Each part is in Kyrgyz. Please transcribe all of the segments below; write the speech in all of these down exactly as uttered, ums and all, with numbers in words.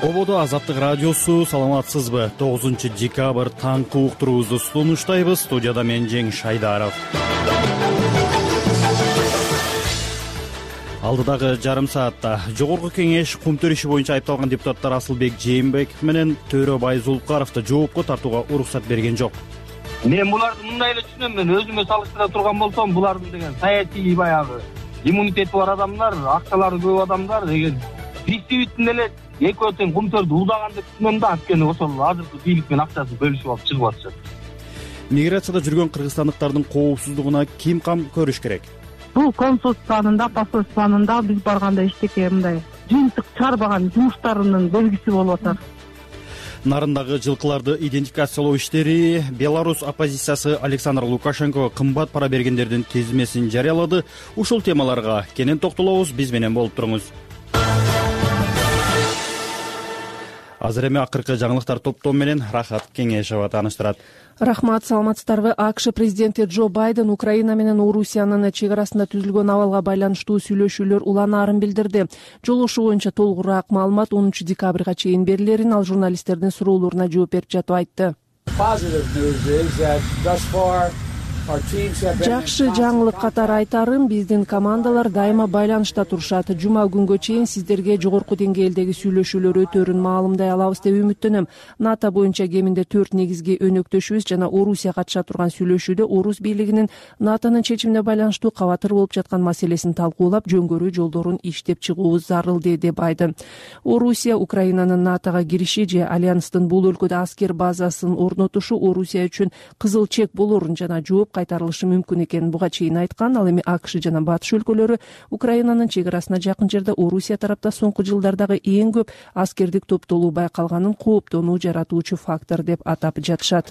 Ободо Азаттык радиосу, саламатсызбы? тогузунчу декабрь таңкы уктуруубузду сунуштайбыз. Студияда мен Жеңиш Шайдаров. Алдыдагы жарым саатта Жогорку кеңеш кум төрүшү боюнча айыпталган депутаттар Асылбек Жээнбеков менен Төрөбай Зулпукаровду жоопко тартууга уруксат берген жок. Мен буларды мындай эле түшүнөм. Мен өзүмө салыштыра турган болсом, булардын деген саясий баягы иммунитети бар адамдар, акчалары көп адамдар деген дистрибьютин эле экөө тең кумтөрдү уудаганды түшүнөм да, анткени ошол азыркы бийлик менен акчасын бөлүшүп алып чыгып атышат. Миграцияда жүргөн кыргызстандыктардын коопсуздугуна ким кам көрүш керек? Бул консулдук планында, посольство планында биз барганда эчтеке мындай жыйынтык чыгарбаган жумуштарынын белгиси болуп атат. Нарындагы жылкыларды идентификациялоо иштери. Беларусь оппозициясы Александр Лукашенко кымбат пара бергендердин тизмесин жарыялады. Ушул темаларга кенен токтолобуз, биз менен болуп туруңуз. Азыр эми акыркы жаңылыктар топтом менен Рахат Кеңешова тааныштырат. Рахмат, саламатсыздарбы? АКШ президенти Джо Байден Украина менен Орусиянын чек арасында түзүлгөн абалга байланыштуу сүйлөшүүлөр уланаарын билдирди. Жолугушуу боюнча толугураак маалымат онунчу декабрга чейин берилерин ал журналисттердин суроолоруна жооп берип жатып айтты. Жакшы жаңылык катары айтарым, биздин командалар дайыма байланышта турушат. Жума күнгө чейин сиздерге жогорку деңгээлдеги сүйлөшүүлөр өтөөрүн маалымдай алабыз деп үмүттөнөм. НАТО боюнча кеминде төрт негизги өнөктөшүбүз жана Орусия катыша турган сүйлөшүүдө Орус бийлигинин НАТОнун чечимине байланыштуу кабатыр болуп жаткан маселесин талкуулап, жөнгөрүү жолдорун иштеп чыгуубуз зарыл, деди Байден. Орусия Украинанын НАТОга кириши же альянстын бул өлкөдө аскер базасын орнотушу Орусия үчүн кызыл чек болорун жана жооп кайтарылышы мүмкүн экенин буга чейин айткан. Ал эми АКШ жана Батыш өлкөлөрү Украинанын чек арасына жакын жерде Орусия тарапта соңку жылдардагы эң көп аскердик топтолуу байкалганын кооптонуу жаратуучу фактор деп атап жатышат.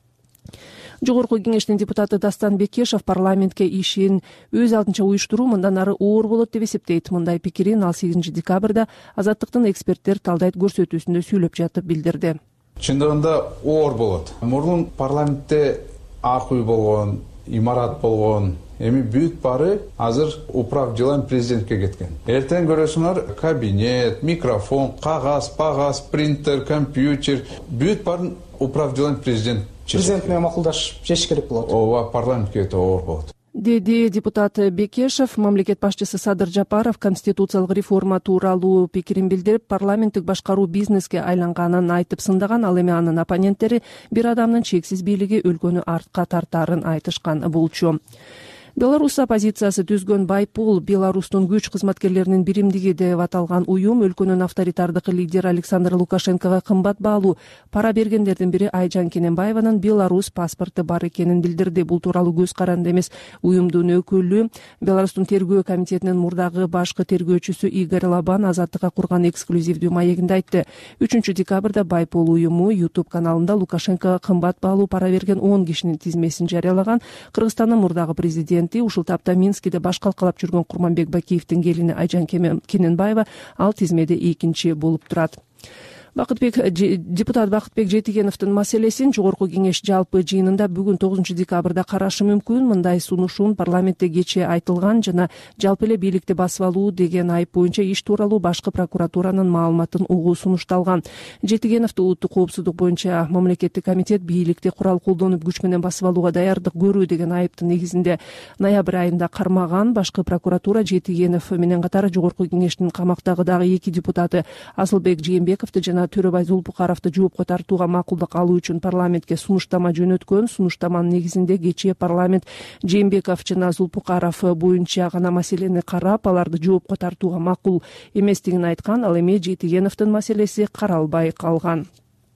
Жогорку кеңештин депутаты Дастан Бекешев парламентке ишин өз алдынча уюштуруу мындан ары оор болот деп эсептейт. Мындай пикирин ал сегизинчи декабрда Азаттыктын эксперттер талдайт көрсөтүүсүндө сүйлөп жатып билдирди. Чындыгында оор болот. Мурун парламентте ак үй болгон, имарат болгон, эми бүт бары азыр управ жылан президентке кеткен. Эртең көрөсүңөр кабинет, микрофон, кагаз, пагаз, принтер, компьютер, бүт барын управ жылан президент президент менен макулдашып чечиш керек болот. Ооба, парламентке оор болот, деди депутат Бекешев. Мамлекет башчысы Садыр Жапаров конституциялык реформа тууралуу пикирин билдирип, парламенттик башкаруу бизнеске айланганын айтып сындаган. Ал эми анын оппоненттери бир адамдын чексиз бийлиги өлкөнү артка тартаарын айтышкан болчу. Беларусь оппозициясы түзгөн Байпол Беларустун күч кызматкерлеринин биримдиги деп аталган уюм өлкөнүн авторитардык лидери Александр Лукашенкого кымбат баалуу пара бергендердин бири Айжан Кененбаеванын Беларусь паспорту бар экенин билдирди. Бул тууралуу көз каранды эмес уюмдун өкүлү, Беларустун тергөө комитетинин мурдагы башкы тергөөчүсү Игорь Лабан Азаттыкка курган эксклюзивдүү маегинде айтты. үчүнчү декабрда Байпол уюму YouTube каналында Лукашенкого кымбат баалуу пара берген он кишинин тизмесин жарыялаган. Кыргызстандын мурдагы президенти ушул тапта Минскиде баш калкалап жүргөн Курманбек Бакиевдин келини Айжан Кененбаева ал тизмеде экинчи болуп турат. Бакытбек депутат Бакытбек Жетигеновдун маселесин жогорку кеңеш жалпы жыйынында бүгүн тогузунчу декабрда карашы мүмкүн. Мындай сунушун парламентте кечээ айтылган жана жалпы эле бийликти басып алуу деген айып боюнча иш тууралуу башкы прокуратуранын маалыматын угуу сунушталган. Жетигеновду улуттук коопсуздук боюнча мамлекеттик комитет бийликти курал колдонуп күч менен басып алууга даярдык көрүү деген айыптын негизинде ноябрь айында кармаган. Башкы прокуратура Жетигенов менен катар жогорку кеңештин камактагы дагы эки депутаты Асылбек Жээнбековду жана Төрөбай Зулпукаровду жоопко тартууга макулдук алуу үчүн парламентке сунуштама жөнөткөн. Сунуштаманын негизинде кечээ парламент Жээнбеков жана Зулпукаров боюнча гана маселени карап, аларды жоопко тартууга макул эместигин айткан. Ал эми Жетигеновдун маселеси каралбай калган.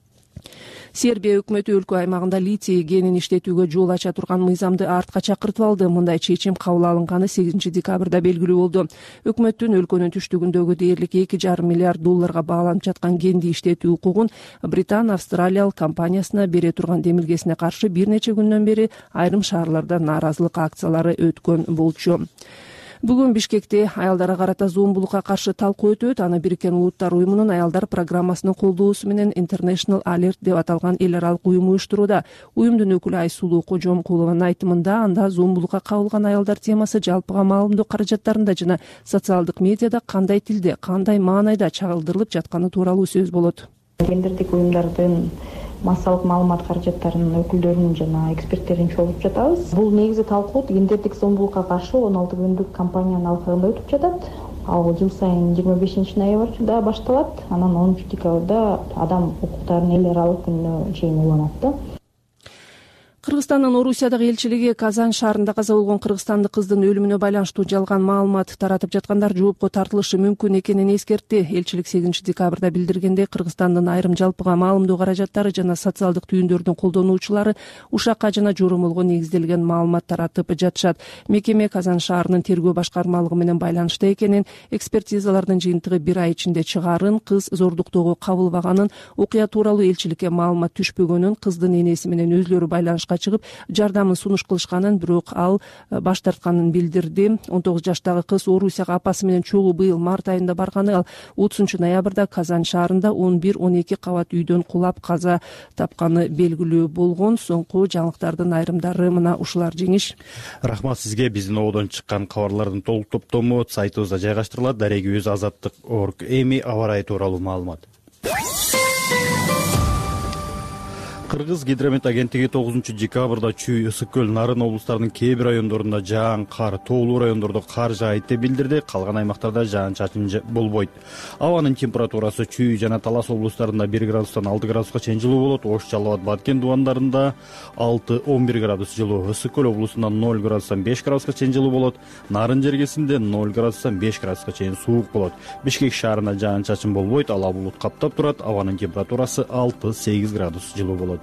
Сербия өкмөтү өлкө аймагында литий кенин иштетүүгө жол ача турган мыйзамды артка чакыртып алды. Мындай чечим кабыл алынганы сегизинчи декабрда белгилүү болду. Өкмөттүн өлкөнүн түштүгүндөгү дээрлик эки жарым миллиард долларга бааланып жаткан кенди иштетүү укугун Британ австралиялык компаниясына бере турган демилгесине каршы бир нече күндөн бери айрым шаарларда нааразылык акциялары өткөн болчу. Бүгүн Бишкекте аялдарга карата зомбулукка каршы талкуу өтөт. Аны Бириккен Улуттар уюмунун аялдар программасынын колдоосу менен International Alert деп аталган эл аралык уюм уюштурууда. Уюмдун өкүлү Айсулуу Кожомкулованын айтымында, анда зомбулукка кабылган аялдар темасы жалпыга маалымдоо каражаттарында жана социалдык медиада кандай тилде, кандай маанайда чагылдырылып жатканы тууралуу сөз болот. Гендердик уюмдардын массалык маалымат каражаттарынын өкүлдөрүн жана эксперттерин чогултуп жатабыз. Бул негизи талкуу гендердик зомбулукка каршы он алты күндүк кампаниянын алкагында өтүп жатат. Ал жыл сайын жыйырма бешинчи ноябрда башталат. Анан онунчу декабрда адам укуктарынын эл аралык күнүнө чейин уланат да. Кыргызстандын Орусиядагы элчилиги Казан шаарында каза болгон кыргызстандык кыздын өлүмүнө байланыштуу жалган маалымат таратып жаткандар жоопко тартылышы мүмкүн экенин эскертти. Элчилик сегизинчи декабрда билдиргендей, Кыргызстандын айрым жалпыга маалымдоо каражаттары жана социалдык түйүндөрдүн колдонуучулары ушакка жана жорумолго негизделген маалымат таратып жатышат. Мекеме Казан шаарынын тергөө башкармалыгы менен байланышта экенин, экспертизалардын жыйынтыгы бир ай ичинде чыгаарын, кыз зордуктоого кабылбаганын, окуя тууралуу элчиликке маалымат түшпөгөнүн, кыздын энеси менен өзүлөрү байланышка чыгып жардамын сунуш кылышканын, бирок ал баш тартканын билдирди. он тогуз жаштагы кыз Орусияга апасы менен чогуу быйыл март айында барганы, ал отузунчу ноябрда Казан шаарында он бир он эки кабат үйдөн кулап каза тапканы белгилүү болгон. Соңку жаңылыктардын айрымдары мына ушулар. Жеңиш. Рахмат сизге. Биздин ободон чыккан кабарлардын толук топтому сайтыбызда жайгаштырылат. Дарегибиз азаттык точка орг. Эми аба ырайы тууралуу маалымат. Кыргыз гидромет агенттиги тогузунчу декабрда Чүй, Ысык көл, Нарын облустарынын кээ бир райондорунда жаан кар, тоолуу райондордо кар жаайт деп билдирди. Калган аймактарда жаан-чачын болбойт. Абанын температурасы Чүй жана Талас облустарында бир градустан алты градуска чейин жылуу болот. Ош, Жалал Абад, Баткен дубандарында алты он бир градус жылуу. Ысык көл облусунда ноль градустан беш градуска чейин жылуу болот. Нарын жергесинде ноль градустан беш градуска чейин суук болот. Бишкек шаарында жаан-чачын болбойт. Ала булут каптап турат. Абанын температурасы алты сегиз градус жылуу болот.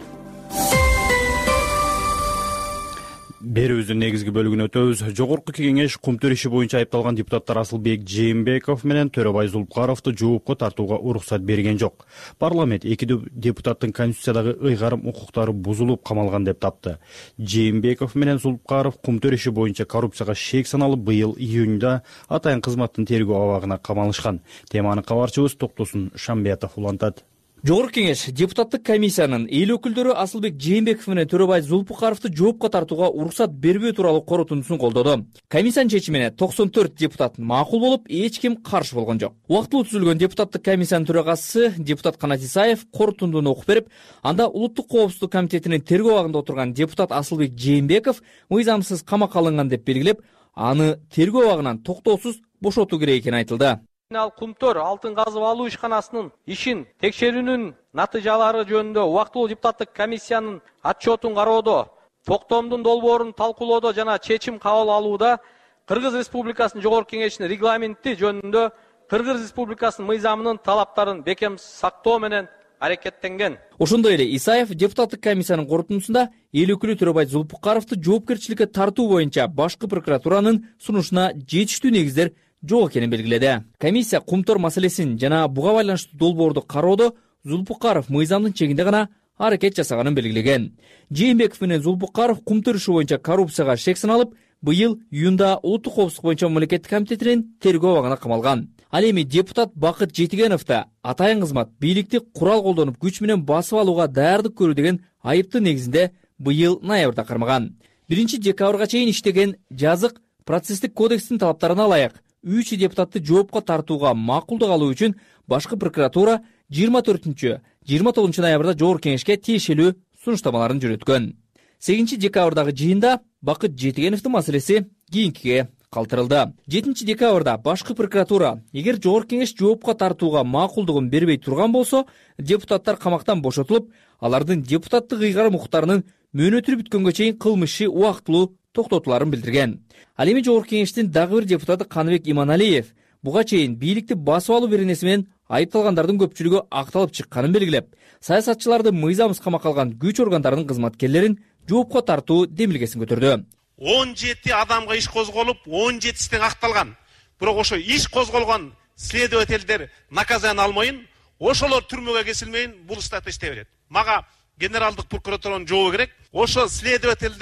Берүүбүздүн негизги бөлүгүнө өтөбүз. Жогорку кеңеш кумтөр иши боюнча айыпталган депутаттар Асылбек Жээнбеков менен Төрөбай Зулпукаровду жоопко тартууга уруксат берген жок. Парламент эки депутаттын конституциядагы ыйгарым укуктары бузулуп камалган деп тапты. Жээнбеков менен Зулпукаров кумтөр иши боюнча коррупцияга шек саналып, быйыл июнда атайын кызматтын тергөө абагына камалышкан. Теманы кабарчыбыз Токтосун Шамбиятов улантат. Жогорку кеңеш депутаттык комиссиянын эл өкүлдөрү Асылбек Жээнбеков менен Төрөбай Зулпукаровду жоопко тартууга уруксат бербөө тууралуу корутундусун колдоду. Комиссиянын чечимине токсон төрт депутат макул болуп, эч ким каршы болгон жок. Убактылуу түзүлгөн депутаттык комиссиянын төрагасы депутат Канат Исаев корутундуну окуп берип, анда Улуттук коопсуздук комитетинин тергөө абагында отурган депутат Асылбек Жээнбеков мыйзамсыз камакка алынган деп белгилеп, аны тергөө абагынан токтоосуз бошотуу керек экени айтылды. Ал Кумтөр алтын казып алуу ишканасынын ишин текшерүүнүн натыйжалары жөнүндө убактылуу депутаттык комиссиянын отчетун кароодо, токтомдун долбоорун талкуулоодо жана чечим кабыл алууда Кыргыз Республикасынын Жогорку кеңешинин регламенти жөнүндө Кыргыз Республикасынын мыйзамынын талаптарын бекем сактоо менен аракеттенген. Ошондой эле Исаев депутаттык комиссиянын корутундусунда эл өкүлү Төрөбай Зулпукаровду жоопкерчиликке тартуу боюнча башкы прокуратуранын сунушуна жетиштүү негиздер жок экенин белгиледи. Комиссия кумтор маселесин жана буга байланыштуу долбоорду кароодо Зулпукаров мыйзамдын чегинде гана аракет жасаганын белгилеген. Жээнбеков менен Зулпукаров кумтөр иши боюнча коррупцияга шек саналып, быйыл июнда Улуттук коопсуздук боюнча мамлекеттик комитетинин тергөө абагына камалган. Ал эми депутат Бакыт Жетигеновду атайын кызмат бийликти курал колдонуп күч менен басып алууга даярдык көрүү деген айыптын негизинде быйыл ноябрда кармаган. биринчи декабрга чейин иштеген жазык процесстик кодекстин талаптарына ылайык үч депутатты жоопко тартууга макулдук алуу үчүн башкы прокуратура жыйырма төртүнчү жыйырма тогузунчу ноябрда Жогорку кеңешке тиешелүү сунуштамаларын жөнөткөн. сегизинчи декабрдагы жыйында Бакыт Жетигеновдун маселеси кийинкиге калтырылды. жетинчи декабрда башкы прокуратура эгер Жогорку кеңеш жоопко тартууга макулдугун бербей турган болсо, депутаттар камактан бошотулуп, алардын депутаттык ыйгарым укуктарынын мөөнөтү бүткөнгө чейин кылмышы убактылуу токтотуларын билдирген. Ал эми Жогорку кеңештин дагы бир депутаты Каныбек Иманалиев буга чейин бийликти басып алуу беренеси менен айыпталгандардын көпчүлүгү акталып чыкканын белгилеп, саясатчыларды мыйзамсыз камакка алган күч органдарынын кызматкерлерин жоопко тартуу демилгесин көтөрдү. он жети адамга иш козголуп, он жетиси тең акталган. Бирок ошо иш козголгон следовательдер наказание алмайын, ошолор түрмөгө кесилмейин, бул статья иште берет. Мага генералдык прокуратуранын жообу керек. Ошо следовательдер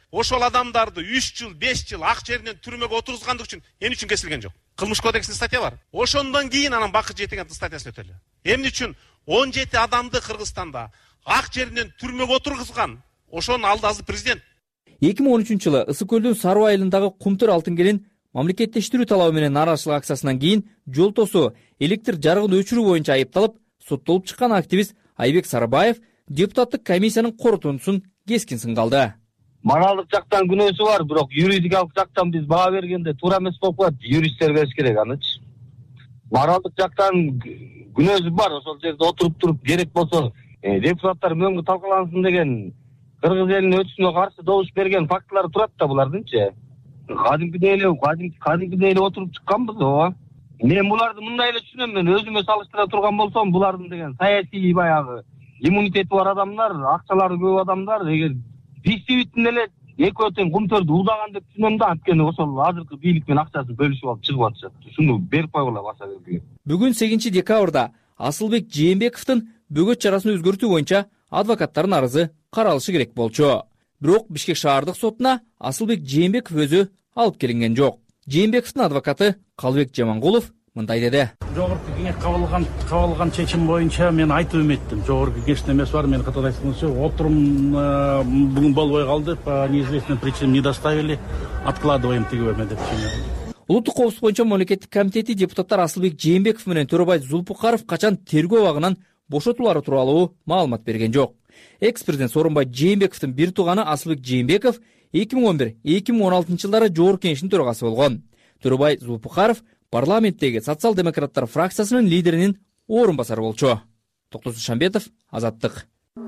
ошол адамдарды үч жыл беш жыл ак жеринен түрмөгө отургузгандык үчүн эмне үчүн кесилген жок? Кылмыш кодексинде статья бар. Ошондон кийин анан бакыт жетеген статьясын өтөлү. Эмне үчүн он жети адамды Кыргызстанда ак жеринен түрмөгө отургузган? Ошонун алды азыр президент. эки миң он үчүнчү жылы Ысык көлдүн Саруу айылындагы Кумтөр алтын келин мамлекеттештирүү талабы менен нааразычылык акциясынан кийин жол тосуу, электр жарыгын өчүрүү боюнча айыпталып, соттолуп чыккан активист Айбек Сарыбаев депутаттык комиссиянын корутундусун кескин сынга алды. Моралдык жактан күнөөсү бар, бирок юридикалык жактан биз баа бергенде туура эмес болуп калат. Юристтер келиш керек анычы. Моралдык жактан күнөөсү бар, ошол жерде отуруп туруп керек болсо депутаттар мөңгү талкалансын деген кыргыз элинин өтүшүнө каршы добуш берген фактылар турат да булардынчы. Кадимкидей эле, кадимкидей эле отуруп чыкканбыз ооба. Мен буларды мындай эле түшүнөм, мен өзүмө салыштыра турган болсом, булардын деген саясий баягы иммунитети бар адамдар, акчалары көп адамдар, эгер дистибиттин эле экөө тең Кумтөрдү уудаган деп түшүнөм да, анткени ошол азыркы бийлик менен акчасын бөлүшүп алып чыгып атышат. Ушуну берип койгула баса берди. Бүгүн сегизинчи декабрда Асылбек Жээнбековдун бөгөт чарасын өзгөртүү боюнча адвокаттардын арызы каралышы керек болчу. Бирок Бишкек шаардык сотуна Асылбек Жээнбеков өзү алып келинген жок. Жээнбековдун адвокаты Калыбек Жамангулов мындай деди. Жогорку кеңеш кабыл алган чечим боюнча мен айтып эметtim. Жогорку кеңештин эмеси бар, мен катар айтканча отурум бүгүн болбой калды, по неизвестным причинам не доставили, откладываем тигибеме деп чыгып. Улуттук коопсуздук боюнча мамлекеттик комитети депутаттар Асылбек Жээнбеков менен Төрөбай Зулпукаров качан тергөө абагынан бошотулары тууралуу маалымат берген жок. Экс-президент Сооронбай Жээнбековдун бир тууганы Асылбек Жээнбеков эки миң он бир — эки миң он алтынчы жылдары Жогорку кеңештин төрагасы болгон. Төрөбай Зулпукаров парламенттеги социал-демократтар фракциясынын лидеринин орун басары болчу. Токтосун Шамбетов, Азаттык.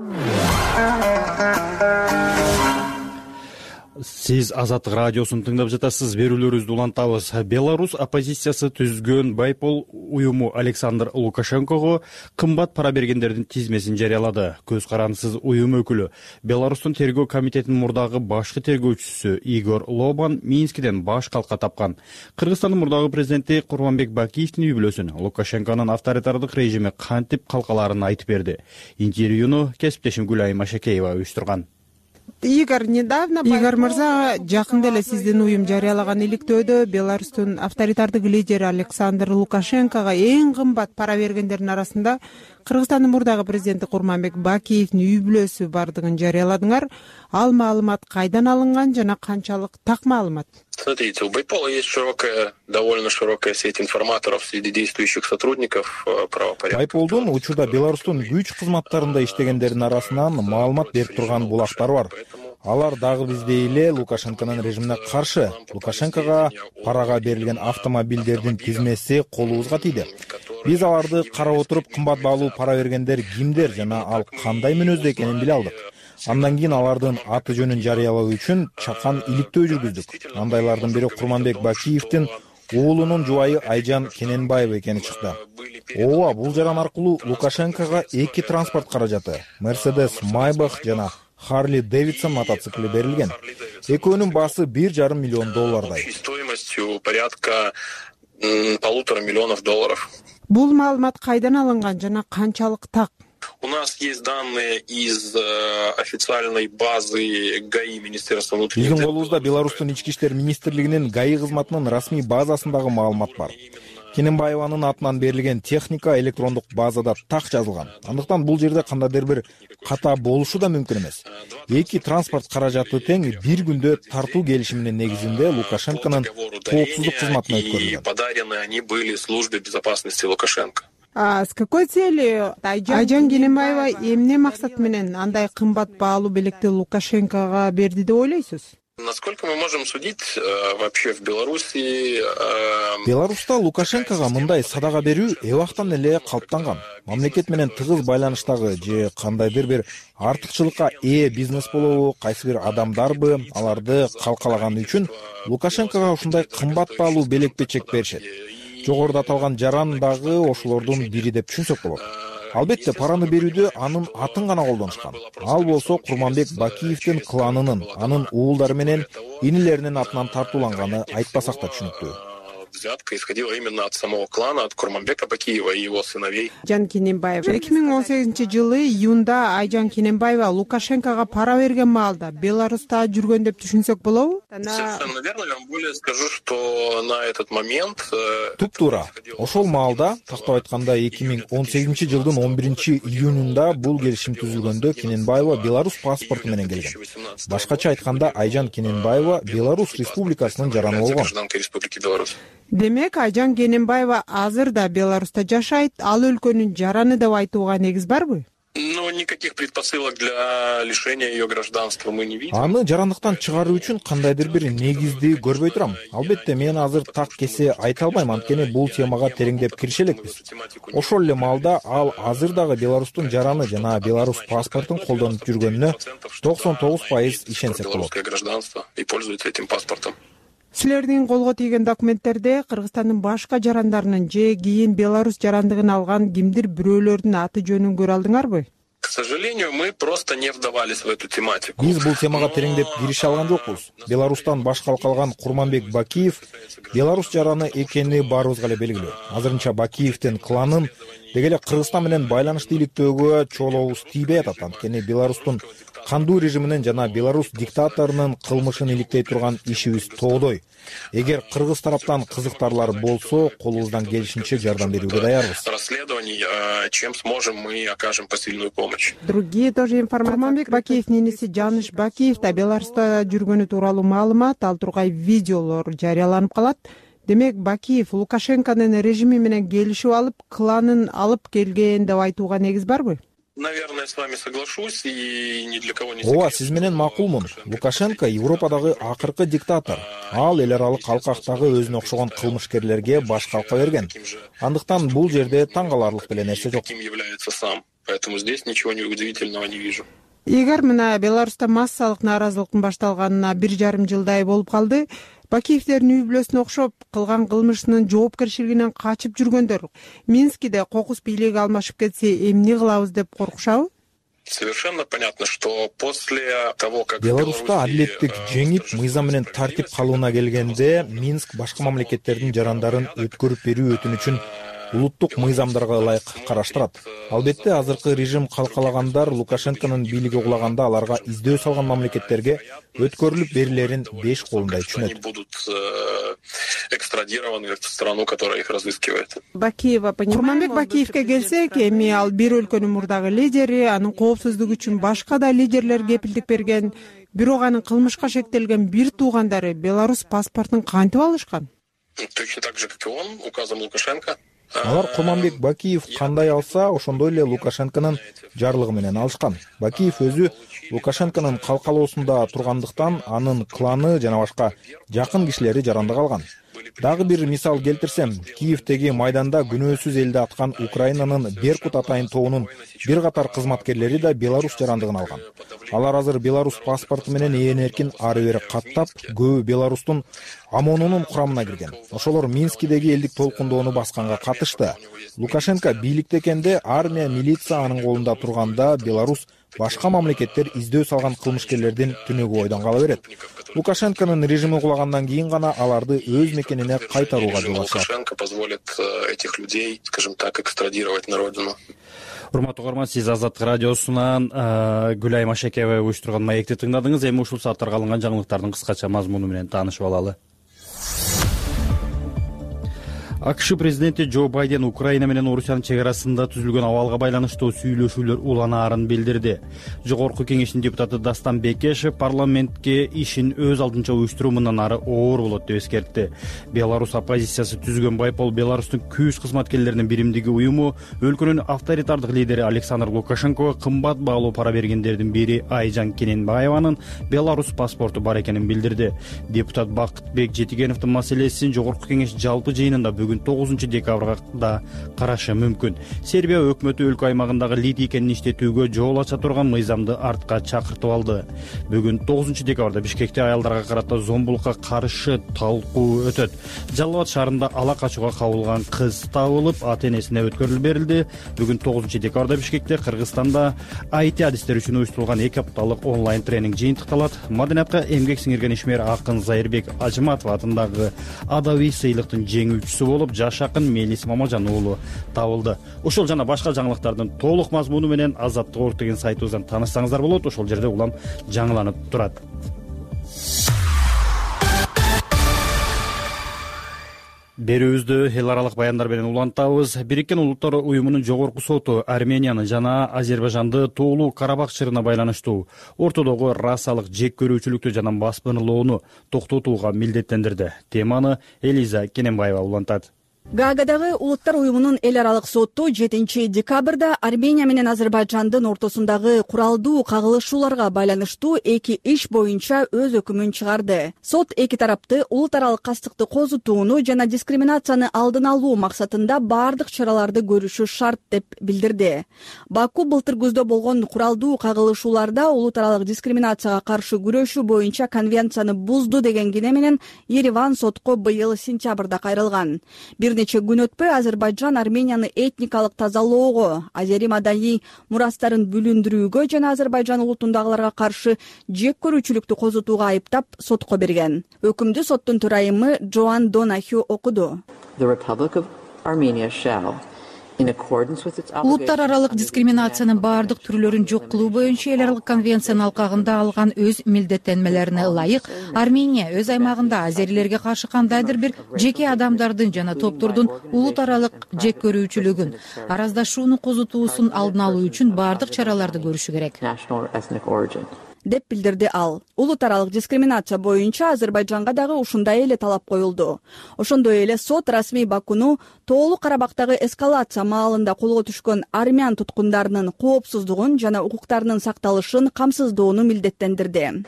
Сиз Азаттык радиосун тыңдап жатасыз. Берүүлөрүбүздү улантабыз. Беларусь оппозициясы түзгөн байпол уюму Александр Лукашенкого кымбат пара бергендердин тизмесин жарыялады. Көз карандысыз уюм өкүлү Беларустун тергөө комитетинин мурдагы башкы тергөөчүсү Игорь Лобан Минскиден баш калка тапкан. Кыргызстандын мурдагы президенти Курманбек Бакиевдин үй бүлөсүн Лукашенконун авторитардык режими кантип калкаларын айтып берди. Интервьюну кесиптешим Гүлайым Ашакеева уюштурган. Игорь недавно Игорь мырза жакында эле сиздин уюм жарыялаган иликтөөдө Беларустун авторитардык лидери Александр Лукашенкого эң кымбат пара бергендердин арасында Кыргызстандын мурдагы президенти Курманбек Бакиевдин үй бүлөсү бардыгын жарыяладыңар. Ал маалымат кайдан алынган жана канчалык так маалымат? Смотрите, у Байпола есть широкая, довольно широкая сеть информаторов среди действующих сотрудников правопорядка. Байполдун учурда Беларустун күч кызматтарында иштегендердин арасынан маалымат берип турган булактар бар. Алар дагы биздей эле Лукашенконун режимине каршы. Лукашенкого парага берилген автомобилдердин тизмеси колубузга тийди. Биз аларды карап отуруп, кымбат баалуу пара бергендер кимдер жана ал кандай мүнөздө экенин биле алдык. Андан кийин алардын аты жөнүн жарыялоо үчүн чакан иликтөө жүргүздүк. Андайлардын бири Курманбек Бакиевдин уулунун жубайы Айжан Кененбаева экени чыкты. Ооба, бул жаран аркылуу Лукашенкого эки транспорт каражаты, Mercedes Maybach жана Харли Дэвидсон мотоцикли берилген. Экөөнүн баасы бир жарым миллион доллардай. Стоимостью порядка полутора миллионов долларов. Бул маалымат кайдан алынган жана канчалык так? У нас есть данные из э, официальной базы ГАИ Министерства внутренних дел. Биздин колубузда Беларустун ички иштер министрлигинин ГАИ кызматынын расмий базасындагы маалымат бар. Кененбаеванын атынан берилген техника электрондук базада так жазылган. Андыктан бул жерде кандайдыр бир ката болушу да мүмкүн эмес. Эки транспорт каражаты тең бир күндө тартуу келишиминин негизинде Лукашенконун коопсуздук кызматына өткөрүлгөн. Подарены они были службе безопасности Лукашенко. А с какой целью Айжан Кененбаева эмне максат менен андай кымбат баалуу белекти Лукашенкого берди деп ойлойсуз? Насколько мы можем судить, вообще в Беларуси... Беларуста Лукашенкого мындай садага берүү эбактан эле калыптанган. Мамлекет менен тыгыз байланыштагы же кандайдыр бир артыкчылыкка ээ бизнес болобу, кайсы бир адамдарбы аларды калкалаган үчүн Лукашенкого ушундай кымбат баалуу белек печек беришет. Жогоруда аталган жаран дагы ошолордун бири деп түшүнсөк болот. Албетте, параны берүүдө анын атын гана колдонушкан. Ал болсо Курманбек Бакиевдин кланынын, анын уулдары менен инилеринин атынан тартууланганы айтпасак да түшүнүктүү. взятка исходила именно от самого клана, от Курманбека Бакиева и его сыновей. Айжан Кененбаева эки миң он сегизинчи жылы июнда Айжан Кененбаева Лукашенкого пара берген маалда Беларуста жүргөн деп түшүнсөк болобу? Совершенно верно. Я вам более скажу, что на этот момент... Туп-туура. Ошол маалда, тактап айтканда эки миң он сегизинчи жылдын он биринчи июнунда бул келишим түзүлгөндө Кененбаева Беларусь паспорту менен келген. Башкача айтканда Айжан Кененбаева Беларусь республикасынын жараны болгон. Демек, Айжан Кененбаева азыр да Беларуста жашайт, ал өлкөнүн жараны деп айтууга негиз барбы? Но никаких предпосылок для лишения ее гражданства мы не видим. Аны жарандыктан чыгаруу үчүн кандайдыр бир негизди көрбөй турам. Албетте, мен азыр так кесе айта албайм, анткени бул темага тереңдеп киреше элекпиз. Ошол эле маалда ал азыр дагы Беларустун жараны жана Беларусь паспортун колдонуп жүргөнүнө токсон тогуз пайыз ишенсек болот. Гражданство и пользуется этим паспортом. Силердин колго тийген документтерде Кыргызстандын башка жарандарынын же кийин Беларусь жарандыгын алган кимдир бирөөлөрдүн аты жөнүн көрө алдыңарбы? К сожалению, мы просто не вдавались в эту тематику. Биз бул темага тереңдеп кирише алган жокпуз. Беларустан башка калган Курманбек Бакиев Беларусь жараны экени баарыбызга эле белгилүү. Азырынча Бакиевдин кланын деги эле Кыргызстан менен байланышты иликтөөгө чоолообуз тийбей атат, анткени Беларустун кандуу режиминин жана Беларусь диктаторунун кылмышын иликтей турган ишибиз тоодой. Эгер кыргыз тараптан кызыктарлар болсо, колубуздан келишинче жардам берүүгө даярбыз. Расследований, чем сможем, мы окажем посильную помощь. Другие тоже информация. Курманбек Бакиевдин иниси Жаныш Бакиев да Беларуста жүргөнү тууралуу маалымат, ал тургай видеолор жарыяланып калат. Демек, Бакиев Лукашенконун режими менен келишип алып, кланын алып келген деп айтууга негиз барбы? Наверное, с вами соглашусь и ни для кого не Ооба, сиз менен макулмун. Лукашенко Европадагы акыркы диктатор. Ал эл аралык алкактагы өзүнө окшогон кылмышкерлерге баш калка берген. Андыктан бул жерде таң каларлык деле нерсе жок. Поэтому здесь ничего удивительного не вижу. Эгер мына Беларуста массалык нааразылыктын башталганына бир жарым жылдай болуп калды, Бакиевдердин үй бүлөсүнө окшоп кылган кылмышынын жоопкерчилигинен качып жүргөндөр Минскиде кокус бийлиги алмашып кетсе эмне кылабыз деп коркушабы? Совершенно понятно, что после того, как Беларуста адилеттик жеңип, мыйзам менен тартип калууна келгенде, Минск башка мамлекеттердин жарандарын өткөрүп берүү өтүнүчүн улуттук мыйзамдарга ылайык караштырат. Албетте, азыркы режим калкалагандар Лукашенконун бийлиги угулаганда аларга издөө салган мамлекеттерге өткөрүлүп берилерин беш колундай түшүнөт. Будут экстрадированы в страну, которая их разыскивает. Бакиева, Курманбек Бакиевке келсек, эми ал бир өлкөнүн мурдагы лидери, анын коопсуздугу үчүн башка да лидерлер кепилдик берген, бирок анын кылмышка шектелген бир туугандары Беларусь паспортун кантип алышкан? Точно так же, как и он, указом Лукашенко. Алар Курманбек Бакиев кандай алса, ошондой эле Лукашенконун жарлыгы менен алышкан. Бакиев өзү Лукашенконун калкалоосунда тургандыктан анын кланы жана башка жакын кишилери жарандык алган. Дагы бир мисал келтирсем, Киевдеги майданда күнөөсүз элди аткан Украинанын Беркут атайын тобунун бир катар кызматкерлери да Беларусь жарандыгын алган. Алар азыр Беларусь паспорту менен ээн эркин ары бери каттап, көбү Беларустун ОМОНунун курамына кирген. Ошолор Минскидеги элдик толкундоону басканга катышты. Лукашенко бийликте экенде армия, милиция анын колунда турганда Беларусь башка мамлекеттер издөө салган кылмышкерлердин түнөгү ойдон кала берет. Лукашенконун режими кулагандан кийин гана аларды өз мекенине кайтарууга жол ачат. Лукашенко позволит этих людей, скажем так, экстрадировать на родину. Урматтуу угарман, сиз Азаттык радиосунан Гүлайым Ашекеева уюштурган маекти тыңдадыңыз. Эми ушул сааттарга алынган жаңылыктардын кыскача мазмуну менен таанышып алалы. АКШ президенти Джо Байден Украина менен Орусиянын чек арасында түзүлгөн абалга байланыштуу сүйлөшүүлөр уланаарын билдирди. Жогорку кеңештин депутаты Дастан Бекешев парламентке ишин өз алдынча уюштуруу мындан ары оор болот деп эскертти. Беларусь оппозициясы түзгөн Байпол Беларустун күйүз кызматкерлеринин биримдиги уюму өлкөнүн авторитардык лидери Александр Лукашенкого кымбат баалуу пара бергендердин бири Айжан Кененбаеванын Беларусь паспорту бар экенин билдирди. Депутат Бакытбек Жетигеновдун маселесин жогорку кеңеш жалпы жыйынында бүгүн бүгүн тогузунчу декабрда карашы мүмкүн. Сербия өкмөтү өлкө аймагындагы литейкенин иштетүүгө жол ача турган мыйзамды артка чакыртып алды. Бүгүн тогузунчу декабрда Бишкекте аялдарга карата зомбулукка каршы талкуу өтөт. Жалал Абад шаарында ала качууга кабылган кыз табылып, ата энесине өткөрүлүп берилди. Бүгүн тогузунчу декабрда Бишкекте Кыргызстанда ай ти адистери үчүн уюштурулган эки апталык онлайн тренинг жыйынтыкталат. Маданиятка эмгек сиңирген ишмер акын Зайырбек Ажыматов атындагы адабий сыйлыктын жеңүүчүсү болуп, жаш акын Мелис Мамажан уулу табылды. Ошол жана башка жаңылыктардын толук мазмуну менен Азаттык орг деген сайтыбыздан таанышсаңыздар болот. Ошол жерде улам жаңыланып турат. Берүүбүздү эл аралык баяндар менен улантабыз. Бириккен Улуттар уюмунун жогорку соту Арменияны жана Азербайжанды Тоолуу Карабак чырына байланыштуу ортодогу расалык жек көрүүчүлүктү жана баспынылоону токтотууга милдеттендирди. Теманы Элиза Кененбаева улантат. Гаагадагы Улуттар уюмунун эл аралык соту жетинчи декабрда Армения менен Азербайжандын ортосундагы куралдуу кагылышууларга байланыштуу эки иш боюнча өз өкүмүн чыгарды. Сот эки тарапты улут аралык кастыкты козутууну жана дискриминацияны алдын алуу максатында бардык чараларды көрүшү шарт деп билдирди. Баку былтыр күздө болгон куралдуу кагылышууларда улут аралык дискриминацияга каршы күрөшүү боюнча конвенцияны бузду деген кине менен Ереван сотко быйыл сентябрда кайрылган. Бир нече күн өтпөй Азербайжан Арменияны этникалык тазалоого, азери маданий мурастарын бүлүндүрүүгө жана Азербайжан улутундагыларга каршы жек көрүүчүлүктү козутууга айыптап сотко берген. Өкүмдү соттун төрайымы Джоан Донахью окуду. Улуттар аралык дискриминациянын баардык түрлөрүн жок кылуу боюнча эл аралык конвенциянын алкагында алган өз милдеттенмелерине ылайык Армения өз аймагында азерилерге каршы кандайдыр бир жеке адамдардын жана топтордун улут аралык жек көрүүчүлүгүн, араздашууну козутуусун алдын алуу үчүн баардык чараларды көрүшү керек деп билдирди ал. Улут аралык дискриминация боюнча Азербайжанга дагы ушундай эле талап коюлду. Ошондой эле сот расмий Бакуну Тоолуу Карабактагы эскалация маалында колго түшкөн армян туткундарынын коопсуздугун жана укуктарынын сакталышын камсыздоону милдеттендирди.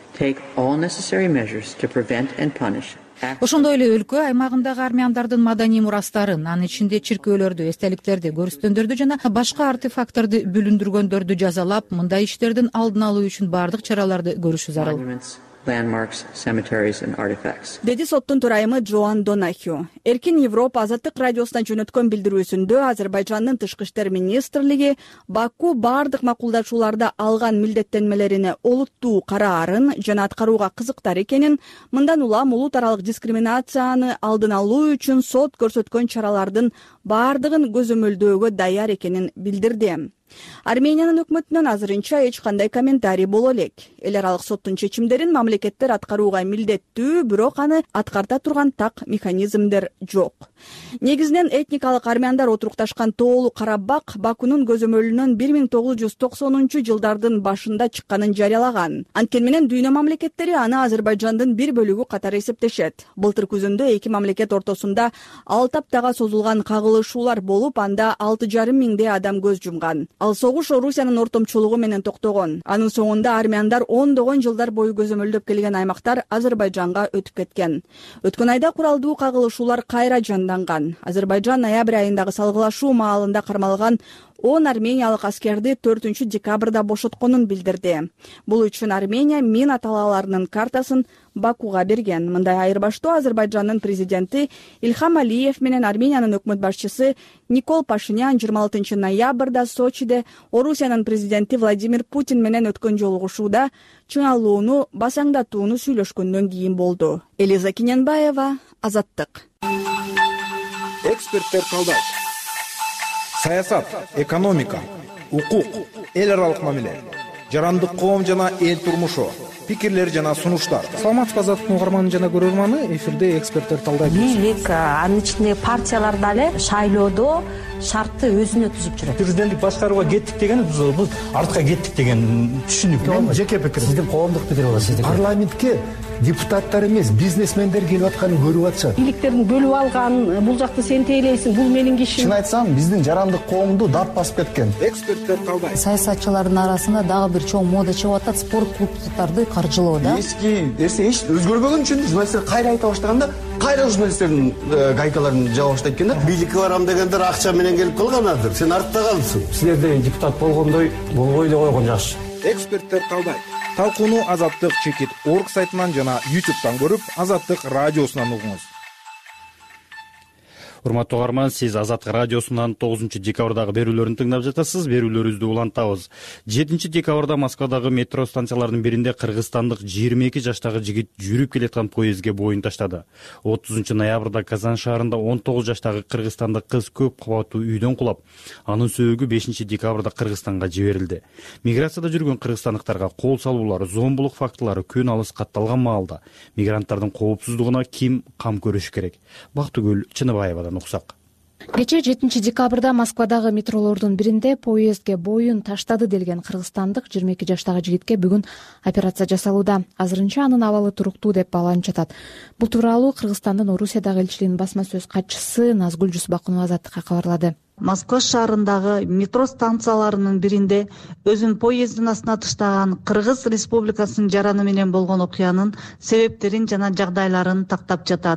Ошондой эле өлкө аймагындагы армяндардын маданий мурастарын, анын ичинде чиркөөлөрдү, эстеликтерди, көрүстөндөрдү жана башка артефакттарды бүлүндүргөндөрдү жазалап, мындай иштердин алдын алуу үчүн баардык чараларды көрүшү зарыл. Деди соттун төрайымы Джоан Донахью. Эркин Европа Азаттык радиосунан жөнөткөн билдирүүсүндө Азербайжандын тышкы иштер министрлиги Баку бардык макулдашууларда алган милдеттенмелерине олуттуу караарын жана аткарууга кызыктар экенин, мындан улам улут аралык дискриминацияны алдын алуу үчүн сот көрсөткөн чаралардын бардыгын көзөмөлдөөгө даяр экенин билдирди. Армениянын өкмөтүнөн азырынча эч кандай комментарий боло элек. Эл аралык соттун чечимдерин мамлекеттер аткарууга милдеттүү, бирок аны аткарта турган так механизмдер жок. Негизинен этникалык армяндар отурукташкан Тоолуу Карабак Бакунун көзөмөлүнөн бир миң тогуз жүз токсонунчу жылдардын башында чыкканын жарыялаган. Анткени менен дүйнө мамлекеттери аны Азербайжандын бир бөлүгү катары эсептешет. Былтыр күзүндө эки мамлекет ортосунда алты аптага созулган кагылышуулар болуп, анда алты жарым миңдей адам көз жумган. Ал согуш Орусиянын ортомчулугу менен токтогон. Анын соңунда армяндар ондогон жылдар бою көзөмөлдөп келген аймактар Азербайжанга өтүп кеткен. Өткөн айда куралдуу кагылышуулар кайра жанданган. Азербайжан ноябрь айындагы салгылашуу маалында кармалган он армениялык аскерди төртүнчү декабрда бошотконун билдирди. Бул үчүн Армения мин аталаларынын картасын Бакуга берген. Мындай айырбаштоо Азербайжандын президенти Ильхам Алиев менен Армениянын өкмөт башчысы Никол Пашинян жыйырма алтынчы ноябрда Сочиде Орусиянын президенти Владимир Путин менен өткөн жолугушууда чыңалууну, басаңдатууну сүйлөшкөндөн кийин болду. Элиза Кененбаева, Азаттык. Эксперттер талдайт. Саясат, экономика, укук, эл аралык мамиле, жарандык коом жана эл турмушу, пикирлер жана сунуштар. Саламатсызбы Азаттыктын угарманы жана көрөрманы, эфирде эксперттер талдайт. Бийлик анын ичинде партиялар дагы шайлоодо шартты өзүнө түзүп жүрөт. Президенттик башкарууга кеттик деген бул артка кеттик деген түшүнүк. Мен жеке пикирим. Сиздин коомдук пикир болот сиздики. Парламентке депутаттар эмес, бизнесмендер келип атканын көрүп атышат. Бийликтерин бөлүп алган, бул жакты сен тейлейсиң, бул менин кишим. Чын айтсам, биздин жарандык коомду дап басып кеткен. Эксперттер талдайт. Саясатчылардын арасында дагы бир чоң мода чыгып атат, спорт клубдарды каржылоо да. Эски нерсе эч өзгөрбөгөн үчүн журналисттер кайра айта баштаганда кайра журналисттердин гайкаларын жаба баштайт экен да. Бийликке барам дегендер акча менен келип калганадыр. Сен артта калдың. Силерде депутат болгондой болбой эле койгон жакшы. Эксперттер талдайт. Талкууну Азаттык чекит орг сайтынан жана ютубтан көрүп, Азаттык радиосунан угуңуз. Урматтуу угарман, сиз Азаттык радиосунан тогузунчу декабрдагы берүүлөрүн тыңдап жатасыз. Берүүлөрүбүздү улантабыз. жетинчи декабрда Москвадагы метро станцияларынын биринде кыргызстандык жыйырма эки жаштагы жигит жүрүп келаткан поездге боюн таштады. отузунчу ноябрда Казан шаарында он тогуз жаштагы кыргызстандык кыз көп кабаттуу үйдөн кулап, анын сөөгү бешинчи декабрда Кыргызстанга жиберилди. Миграцияда жүргөн кыргызстандыктарга кол салуулар, зомбулук фактылары күн алыс катталган маалда мигранттардын коопсуздугуна ким кам көрүшү керек? Бактыгүл Чыныбаевадан уксак. Кечээ жетинчи декабрда Москвадагы метролордун биринде поездге боюн таштады делген кыргызстандык жыйырма эки жаштагы жигитке бүгүн операция жасалууда. Азырынча анын абалы туруктуу деп бааланып жатат. Бул тууралуу Кыргызстандын Орусиядагы элчилигинин басма сөз катчысы Назгүл Жусбакунова Азаттыкка кабарлады. Москва шаарындагы метро станцияларынын биринде өзүн поезддин астына таштаган Кыргыз Республикасынын жараны менен болгон окуянын себептерин жана жагдайларын тактап жатат.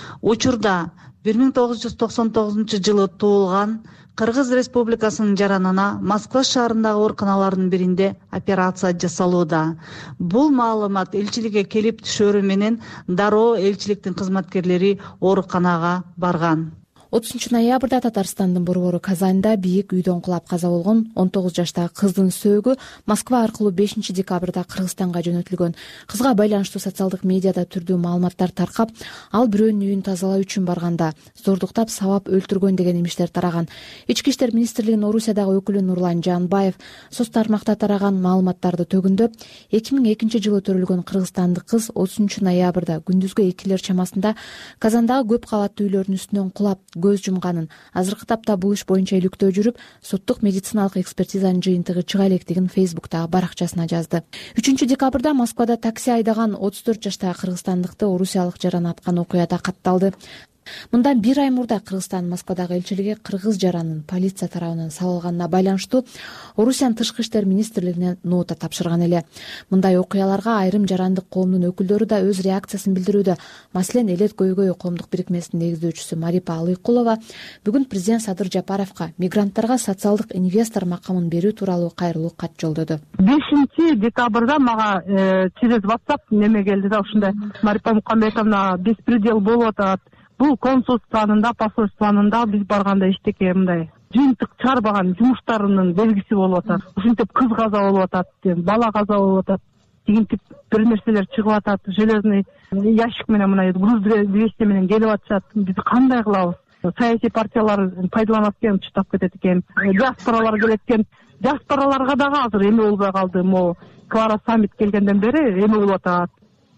Учурда бир миң тогуз жүз токсон тогузунчу жылы туулган Кыргыз Республикасынын жаранына Москва шаарындагы ооруканалардын биринде операция жасалууда. Бул маалымат элчиликке келип түшөрү менен дароо элчиликтин кызматкерлери ооруканага барган. отузунчу ноябрда Татарстандын борбору Казанда бийик үйдөн кулап каза болгон он тогуз жаштагы кыздын сөөгү Москва аркылуу бешинчи декабрда Кыргызстанга жөнөтүлгөн. Кызга байланыштуу социалдык медиада түрдүү маалыматтар таркап, ал бирөөнүн үйүн тазалоо үчүн барганда зордуктап сабап өлтүргөн деген имиштер тараган. Ички иштер министрлигинин Орусиядагы өкүлү Нурлан Жанбаев соц тармакта тараган маалыматтарды төгүндөп, эки миң экинчи жылы төрөлгөн кыргызстандык кыз отузунчу ноябрда күндүзгү экилер чамасында Казандагы көп кабаттуу үйлөрдүн үстүнөн кулап көз жумганын, азыркы тапта бул иш боюнча иликтөө жүрүп, соттук медициналык экспертизанын жыйынтыгы чыга электигин Фейсбуктагы баракчасына жазды. үчүнчү декабрда Москвада такси айдаган отуз төрт жаштагы кыргызстандыкты орусиялык жаран аткан окуяда катталды. Мындан бир ай мурда Кыргызстан Москвадагы элчилиги кыргыз жаранын полиция тарабынан салынганына байланыштуу Орусиянын тышкы иштер министрлигине нота тапшырган эле. Мындай окуяларга айрым жарандык коомдун өкүлдөрү да өз реакциясын билдирүүдө. Маселен, Элет көйгөй коомдук бирикмесинин негиздөөчүсү Марипа Алыкулова бүгүн президент Садыр Жапаровго мигранттарга социалдык инвестор макамын берүү тууралуу кайрылуу кат жолдоду. бешинчи декабрда мага через WhatsApp неме келди да, ушундай Марипа Мукамбетовна беспредел болуп атат. Бул консульствонунда, посольствонунда биз барганда эчтеке мындай жыйынтык чыгарбаган жумуштарынын белгиси болуп атат. Ушинтип кыз каза болуп атат, бала каза болуп атат, тигинтип бир нерселер чыгып атат, железный ящик менен мына груз двести менен келип атышат. Биз кандай кылабыз? Саясий партиялар пайдаланат экен, чытап кетет экен, диаспоралар келет экен. Диаспораларга дагы азыр эме болбой калды. Могу Клара саммит келгенден бери эме болуп атат.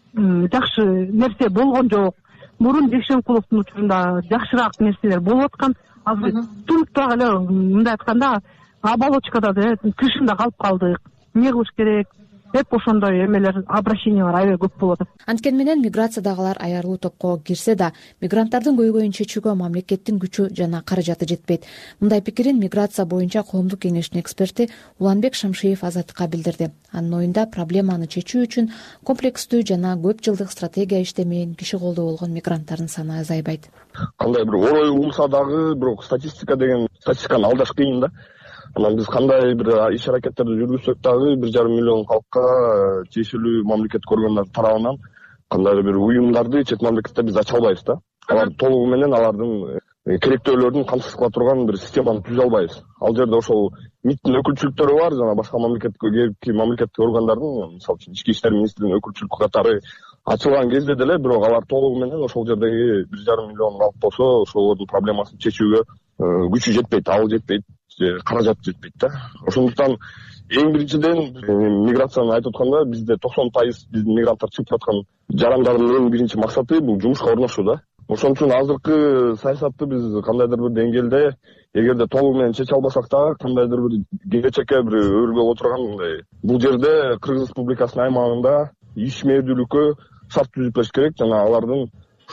Жакшы нерсе болгон жок. Мурун Жекшенкуловдун учурунда жакшыраак нерселер болуп аткан. Азыр туруктагы эле мындай айтканда оболочкада тышында калып калдык. Эмне кылыш керек? Деп ошондой эмелер, обращениялар аябай көп болуп атат. Анткени менен миграциядагылар аярлуу топко кирсе да, мигранттардын көйгөйүн чечүүгө мамлекеттин күчү жана каражаты жетпейт. Мындай пикирин миграция боюнча коомдук кеңештин эксперти Уланбек Шамшиев Азаттыкка билдирди. Анын оюнда проблеманы чечүү үчүн комплекстүү жана көп жылдык стратегия иштемейин киши колдоо болгон мигранттардын саны азайбайт. Кандай бир орой улса дагы, бирок статистика деген статистиканы алдаш кыйын да. Анан биз кандай бир иш аракеттерди жүргүзсөк дагы бир жарым миллион калкка тиешелүү мамлекеттик органдар тарабынан кандайдыр бир уюмдарды чет мамлекетте биз ача албайбыз да. Алар толугу менен алардын керектөөлөрүн камсыз кыла турган бир системаны түзө албайбыз. Ал жерде ошол МИДтин өкүлчүлүктөрү бар жана башка мамлекеттик мамлекеттик органдардын, мисалы үчүн ички иштер министринин өкүлчүлүк катары ачылган кезде деле, бирок алар толугу менен ошол жердеги бир жарым миллион калк болсо, ошолордун проблемасын чечүүгө күчү жетпейт, абыл жетпейт, каражат жетпейт да. Ошондуктан эң биринчиден миграцияны айтып атканда бизде токсон пайыз биздин мигранттар чыгып аткан жарандардын эң биринчи максаты бул жумушка орношуу да. Ошон үчүн азыркы саясатты биз кандайдыр бир деңгээлде эгерде толугу менен чече албасак дагы кандайдыр бир келечекке бир өргө отурган мындай бул жерде Кыргыз Республикасынын аймагында иш мээрдүүлүккө шарт түзүп бериш керек жана алардын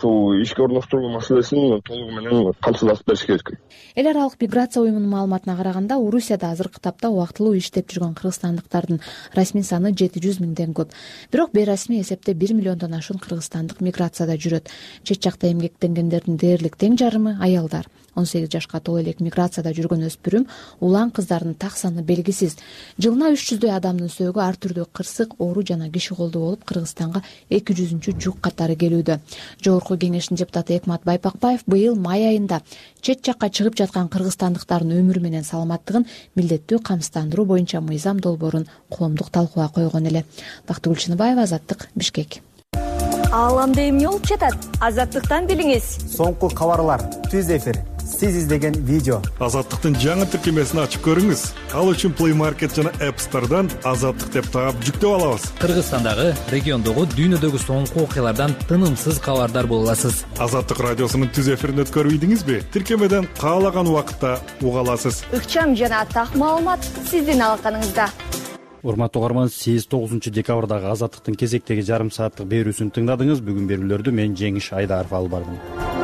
ушул ишке орноштуруу маселесин толугу менен камсыздасып бериш керек. Эл аралык миграция уюмунун маалыматына караганда, Орусияда азыркы тапта убактылуу иштеп жүргөн кыргызстандыктардын расмий саны жети жүз миңден көп. Бирок бейрасмий эсепте бир миллиондон ашуун кыргызстандык миграцияда жүрөт. Чет жакта эмгектенгендердин дээрлик тең жарымы аялдар. он сегиз жашка толо элек миграцияда жүргөн өспүрүм улан кыздардын так саны белгисиз. Жылына үч жүздөй адамдын сөөгү ар түрдүү кырсык, оору жана киши колдуу болуп, Кыргызстанга эки жүзүнчү жук катары келүүдө. Жогорку кеңештин депутаты Экмат Байпакбаев быйыл май айында чет жакка чыгып жаткан кыргызстандыктардын өмүрү менен саламаттыгын милдеттүү камсыздандыруу боюнча мыйзам долбоорун коомдук талкууга койгон эле. Бактыгүл Чыныбаева, Азаттык, Бишкек. Ааламда эмне болуп жатат? Азаттыктан билиңиз. Соңку кабарлар, түз эфир, сиз издеген видео. Азаттыктын жаңы тиркемесин ачып көрүңүз. Ал үчүн Play Market жана App Store'дан Азаттык деп таап жүктөп алабыз. Кыргызстандагы, региондогу, дүйнөдөгү соңку окуялардан тынымсыз кабардар боло аласыз. Азаттык радиосунун түз эфирин өткөрбөйдүңүзбү? Тиркемеден каалаган убакытта уга аласыз. Ыкчам жана так маалымат сиздин алаканыңызда. Урматтуу угарман, сиз тогузунчу декабрдагы Азаттыктын кезектеги жарым сааттык берүүсүн тыңдадыңыз. Бүгүн берүүлөрдү мен Жеңиш Айдаров алып бардым.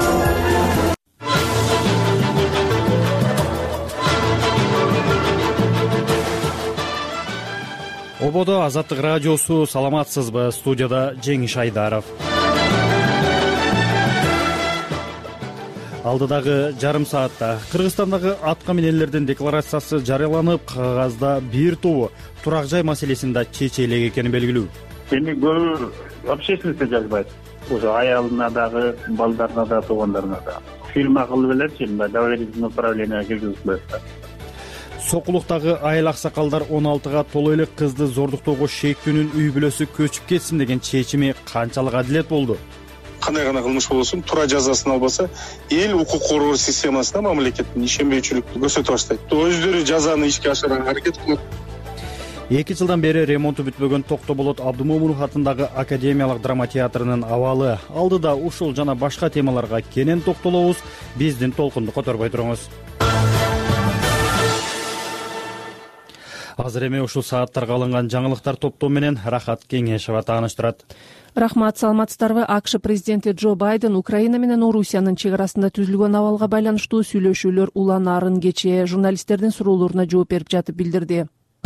Ободо Азаттык радиосу, саламатсызбы? Студияда Жеңиш Айдаров. Алдыдагы жарым саатта Кыргызстандагы атка минелердин декларациясы жарыяланып, кагазда бир тобу турак жай маселесин да чече элек экени белгилүү. Эми көбү общественностьте жазбайт. Ошо аялына дагы, балдарына да, туугандарына да. Фирма кылып элечи, доверительное управление киргизип коет да. Сокулуктагы айыл аксакалдар он алтыга толо элек кызды зордуктоого шектүүнүн үй бүлөсү көчүп кетсин деген чечими канчалык адилет болду? Кандай гана кылмыш болсун, туура жазасын албаса, эл укук коргоо системасына мамлекеттин ишенбейчүлүктү көрсөтө баштайт. Өздөрү жазаны ишке ашырууга аракет кылат. эки жылдан бери ремонту бүтпөгөн Токтоболот Абдымомунов атындагы Академиялык драма театрынын абалы. Алдыда ушул жана башка темаларга кенен токтолобуз. Биздин толкунду которбой туруңуз. Азыр эми ушул сааттарга алынган жаңылыктар топтому менен Рахат Кеңешова тааныштырат. Рахмат, саламатсыздарбы? АКШ президенти Джо Байден Украина менен Орусиянын чек арасында түзүлгөн абалга байланыштуу сүйлөшүүлөр уланаарын кечээ журналисттердин суроолоруна жооп берип жатып билдирди.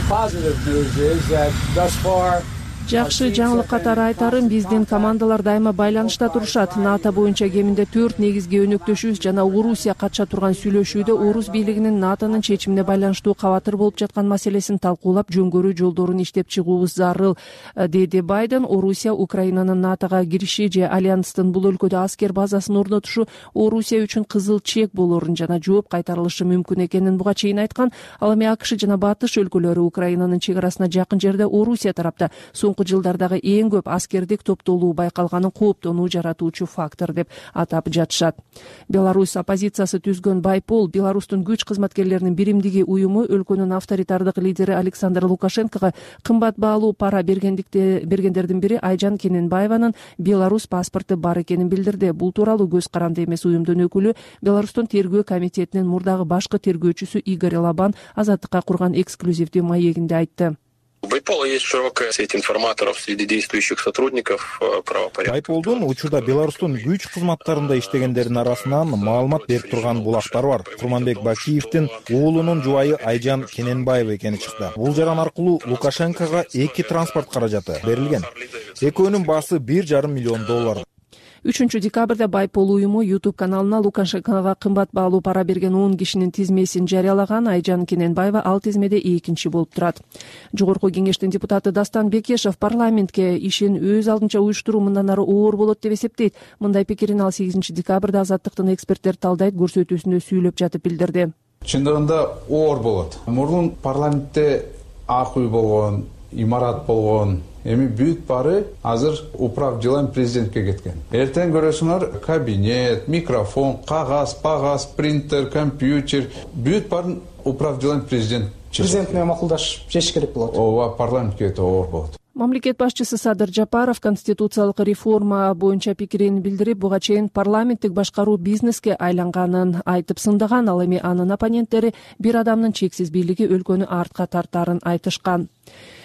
Жакшы жаңылык катары айтарым, биздин командалар дайыма байланышта турушат. НАТО боюнча кеминде төрт негизги өнөктөшүбүз жана Орусия катыша турган сүйлөшүүдө Орус бийлигинин НАТОнун чечимине байланыштуу кабатыр болуп жаткан маселесин талкуулап, жөнгөрүү жолдорун иштеп чыгуубуз зарыл, деди Байден. Орусия Украинанын НАТОга кириши же альянстын бул өлкөдө аскер базасын орнотушу Орусия үчүн кызыл чек болорун жана жооп кайтарылышы мүмкүн экенин буга чейин айткан. Ал эми АКШ жана Батыш өлкөлөрү Украинанын чек арасына жакын жерде Орусия тарапта соңку жылдардагы эң көп аскердик топтолуу байкалганын кооптонуу жаратуучу фактор деп атап жатышат. Беларусь оппозициясы түзгөн Байпол Беларустун күч кызматкерлеринин биримдиги уюму өлкөнүн авторитардык лидери Александр Лукашенкого кымбат баалуу пара бергендердин бири Айжан Кененбаеванын Беларусь паспорту бар экенин билдирди. Бул тууралуу Көз каранды эмес уюмдун өкүлү, Беларустун тергөө комитетинин мурдагы башкы тергөөчүсү Игорь Лабан Азаттыкка курган эксклюзивдүү маегинде айтты. У Байпола есть широкая сеть информаторов среди действующих сотрудников правопорядка. Байполдун учурда Беларустун күч кызматтарында иштегендердин арасынан маалымат берип турган булактар бар. Курманбек Бакиевдин уулунун жубайы Айжан Кененбаева экени чыкты. Бул жаран аркылуу Лукашенкого эки транспорт каражаты берилген. Экөөнүн баасы бир жарым миллион доллар. үчүнчү декабрда Байпол уюму YouTube каналына Лукашенкого кымбат баалуу пара берген он кишинин тизмесин жарыялаган. Айжан Кененбаева ал тизмеде экинчи болуп турат. Жогорку кеңештин депутаты Дастан Бекешев парламентке ишин өз алдынча уюштуруу мындан ары оор болот деп эсептейт. Мындай пикирин ал сегизинчи декабрда Азаттыктын эксперттер талдайт көрсөтүүсүндө сүйлөп жатып билдирди. Чындыгында оор болот. Мурун парламентте ак үй болгон, имарат болгон, эми бүт бары азыр управ делами президентке кеткен. Эртең көрөсүңөр кабинет, микрофон, кагаз, пагаз, принтер, компьютер, бүт барын управ делами президент. Президент менен макулдашып чечиш керек болот. Ооба, парламентке өтө оор болот. Мамлекет башчысы Садыр Жапаров конституциялык реформа боюнча пикирин билдирип, буга чейин парламенттик башкаруу бизнеске айланганын айтып сындаган. Ал эми анын оппоненттери бир адамдын чексиз бийлиги өлкөнү артка тартаарын айтышкан.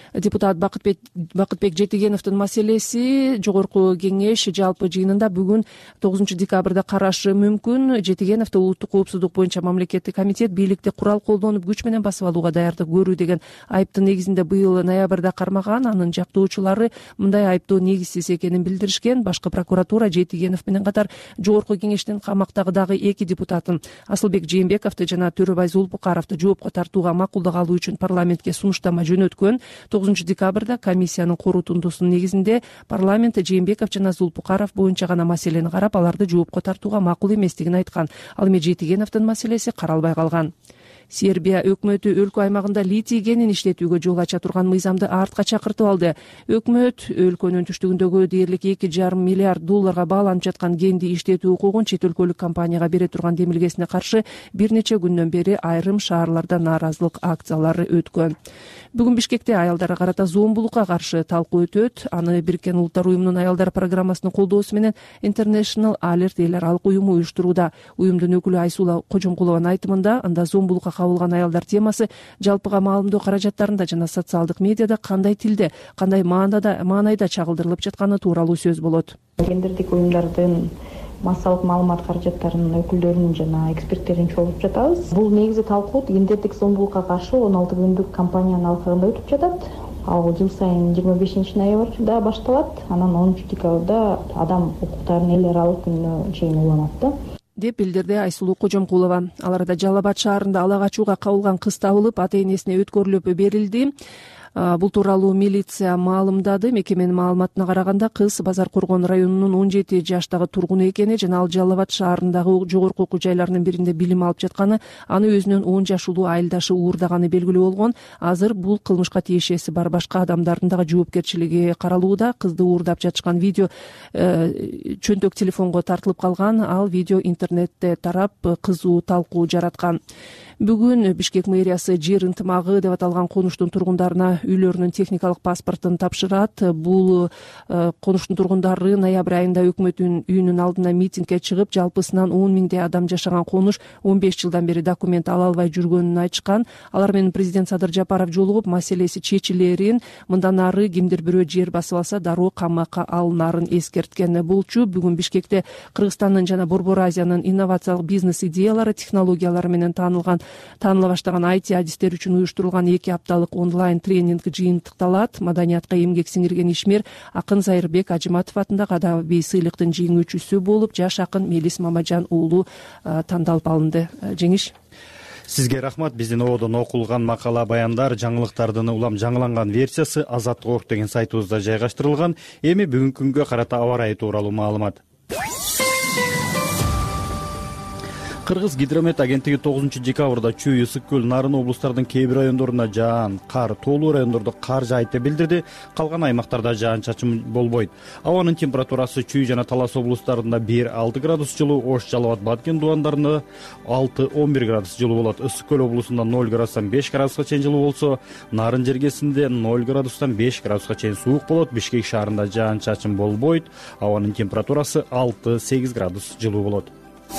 депутат Бакытбек Жетигеновдун маселеси жогорку кеңеш жалпы жыйынында бүгүн тогузунчу декабрда карашы мүмкүн. Жетигеновду улуттук коопсуздук боюнча мамлекеттик комитет бийликти курал колдонуп күч менен басып алууга даярдык көрүү деген айыптын негизинде быйыл ноябрда кармаган. Анын жактоочулары мындай айыптоо негизсиз экенин билдиришкен. Башкы прокуратура Жетигенов менен катар жогорку кеңештин камактагы дагы эки депутатын Асылбек Жээнбековду жана Төрөбай Зулпукаровду жоопко тартууга макулдук алуу үчүн парламентке сунуштама жөнөткөн. тогузунчу декабрда комиссиянын корутундусунун негизинде парламент Жээнбеков жана Зулпукаров боюнча гана маселени карап, аларды жоопко тартууга макул эместигин айткан. Ал эми Жетигеновдун маселеси каралбай калган. Сербия өкмөтү өлкө аймагында литий кенин иштетүүгө жол ача турган мыйзамды артка чакыртып алды. Өкмөт өлкөнүн түштүгүндөгү дээрлик эки жарым миллиард долларга бааланып жаткан кенди иштетүү укугун чет өлкөлүк компанияга бере турган демилгесине каршы бир нече күндөн бери айрым шаарларда нааразылык акциялары өткөн. Бүгүн Бишкекте аялдарга карата зомбулукка каршы талкуу өтөт. Аны Бириккен Улуттар уюмунун аялдар программасынын колдоосу менен International Alert эл аралык уюму уюштурууда. Уюмдун өкүлү Айсула Кожомкулованын айтымында, анда зомбулукка кабылган аялдар темасы жалпыга маалымдоо каражаттарында жана социалдык медиада кандай тилде, кандай маанада маанайда чагылдырылып жатканы тууралуу сөз болот. Гендердик уюмдардын массалык маалымат каражаттарынын өкүлдөрүн жана эксперттерин чогултуп жатабыз. Бул негизи талкуу гендердик зомбулукка каршы он алты күндүк кампаниянын алкагында өтүп жатат. Ал жыл сайын жыйырма бешинчи ноябрда башталат. Анан онунчу декабрда адам укуктарынын эл аралык күнүнө чейин уланат да, деп билдирди Айсулуу Кожомкулова. Ал арада Жалал Абад шаарында ала качууга кабылган кыз табылып, ата-энесине өткөрүлүп берилди. Бул тууралуу милиция маалымдады. Мекеменин маалыматына караганда, кыз Базар Коргон районунун он жети жаштагы тургуну экени жана ал Жалал Абад шаарындагы жогорку окуу жайларынын биринде билим алып жатканы, аны өзүнөн он жашылуу айылдашы уурдаганы белгилүү болгон. Азыр бул кылмышка тиешеси бар башка адамдардын дагы жоопкерчилиги каралууда. Кызды уурдап жатышкан видео чөнтөк телефонго тартылып калган. Ал видео интернетте тарап кызуу талкуу жараткан. Бүгүн Бишкек мэриясы жер ынтымагы деп аталган конуштун тургундарына үйлөрүнүн техникалык паспортун тапшырат. Бул конуштун тургундары ноябрь айында өкмөттүн үйүнүн алдына митингге чыгып, жалпысынан он миңдей адам жашаган конуш он беш жылдан бери документ ала албай жүргөнүн айтышкан. Алар менен президент Садыр Жапаров жолугуп, маселеси чечилерин, мындан ары кимдир бирөө жер басып алса дароо камакка алынарын эскерткен. Булчу бүгүн Бишкекте Кыргызстандын жана Борбор Азиянын инновациялык бизнес идеялары, технологиялары менен таанылган тааныла баштаган ай ти адистер үчүн уюштурулган эки апталык онлайн тренинг жыйынтыкталат. Маданиятка эмгек сиңирген ишмер акын Зайырбек Ажыматов атындагы адабий сыйлыктын жеңүүчүсү болуп, жаш акын Мелис Мамажан уулу тандалып алынды. Жеңиш. Сизге рахмат. Биздин ободон окулган макала, баяндар, жаңылыктардын улам жаңыланган версиясы Азаттык орг деген сайтыбызда жайгаштырылган. Эми бүгүнкү күнгө карата аба ырайы тууралуу маалымат. Кыргыз гидромет агенттиги тогузунчу декабрда Чүй, Ысык көл, Нарын облустардын кээ бир райондоруна жаан, кар, тоолуу райондордо кар жаайт деп билдирди. Калган аймактарда жаан-чачын болбойт. Абанын температурасы Чүй жана Талас облустарында бир алты градус жылуу, Ош, Жалал Абад, Баткен дубандарында алты он бир градус жылуу болот. Ысык көл облусунда ноль градустан беш градуска чейин жылуу болсо, Нарын жергесинде ноль градустан беш градуска чейин суук болот. Бишкек шаарында жаан-чачын болбойт. Абанын температурасы алты сегиз градус жылуу болот.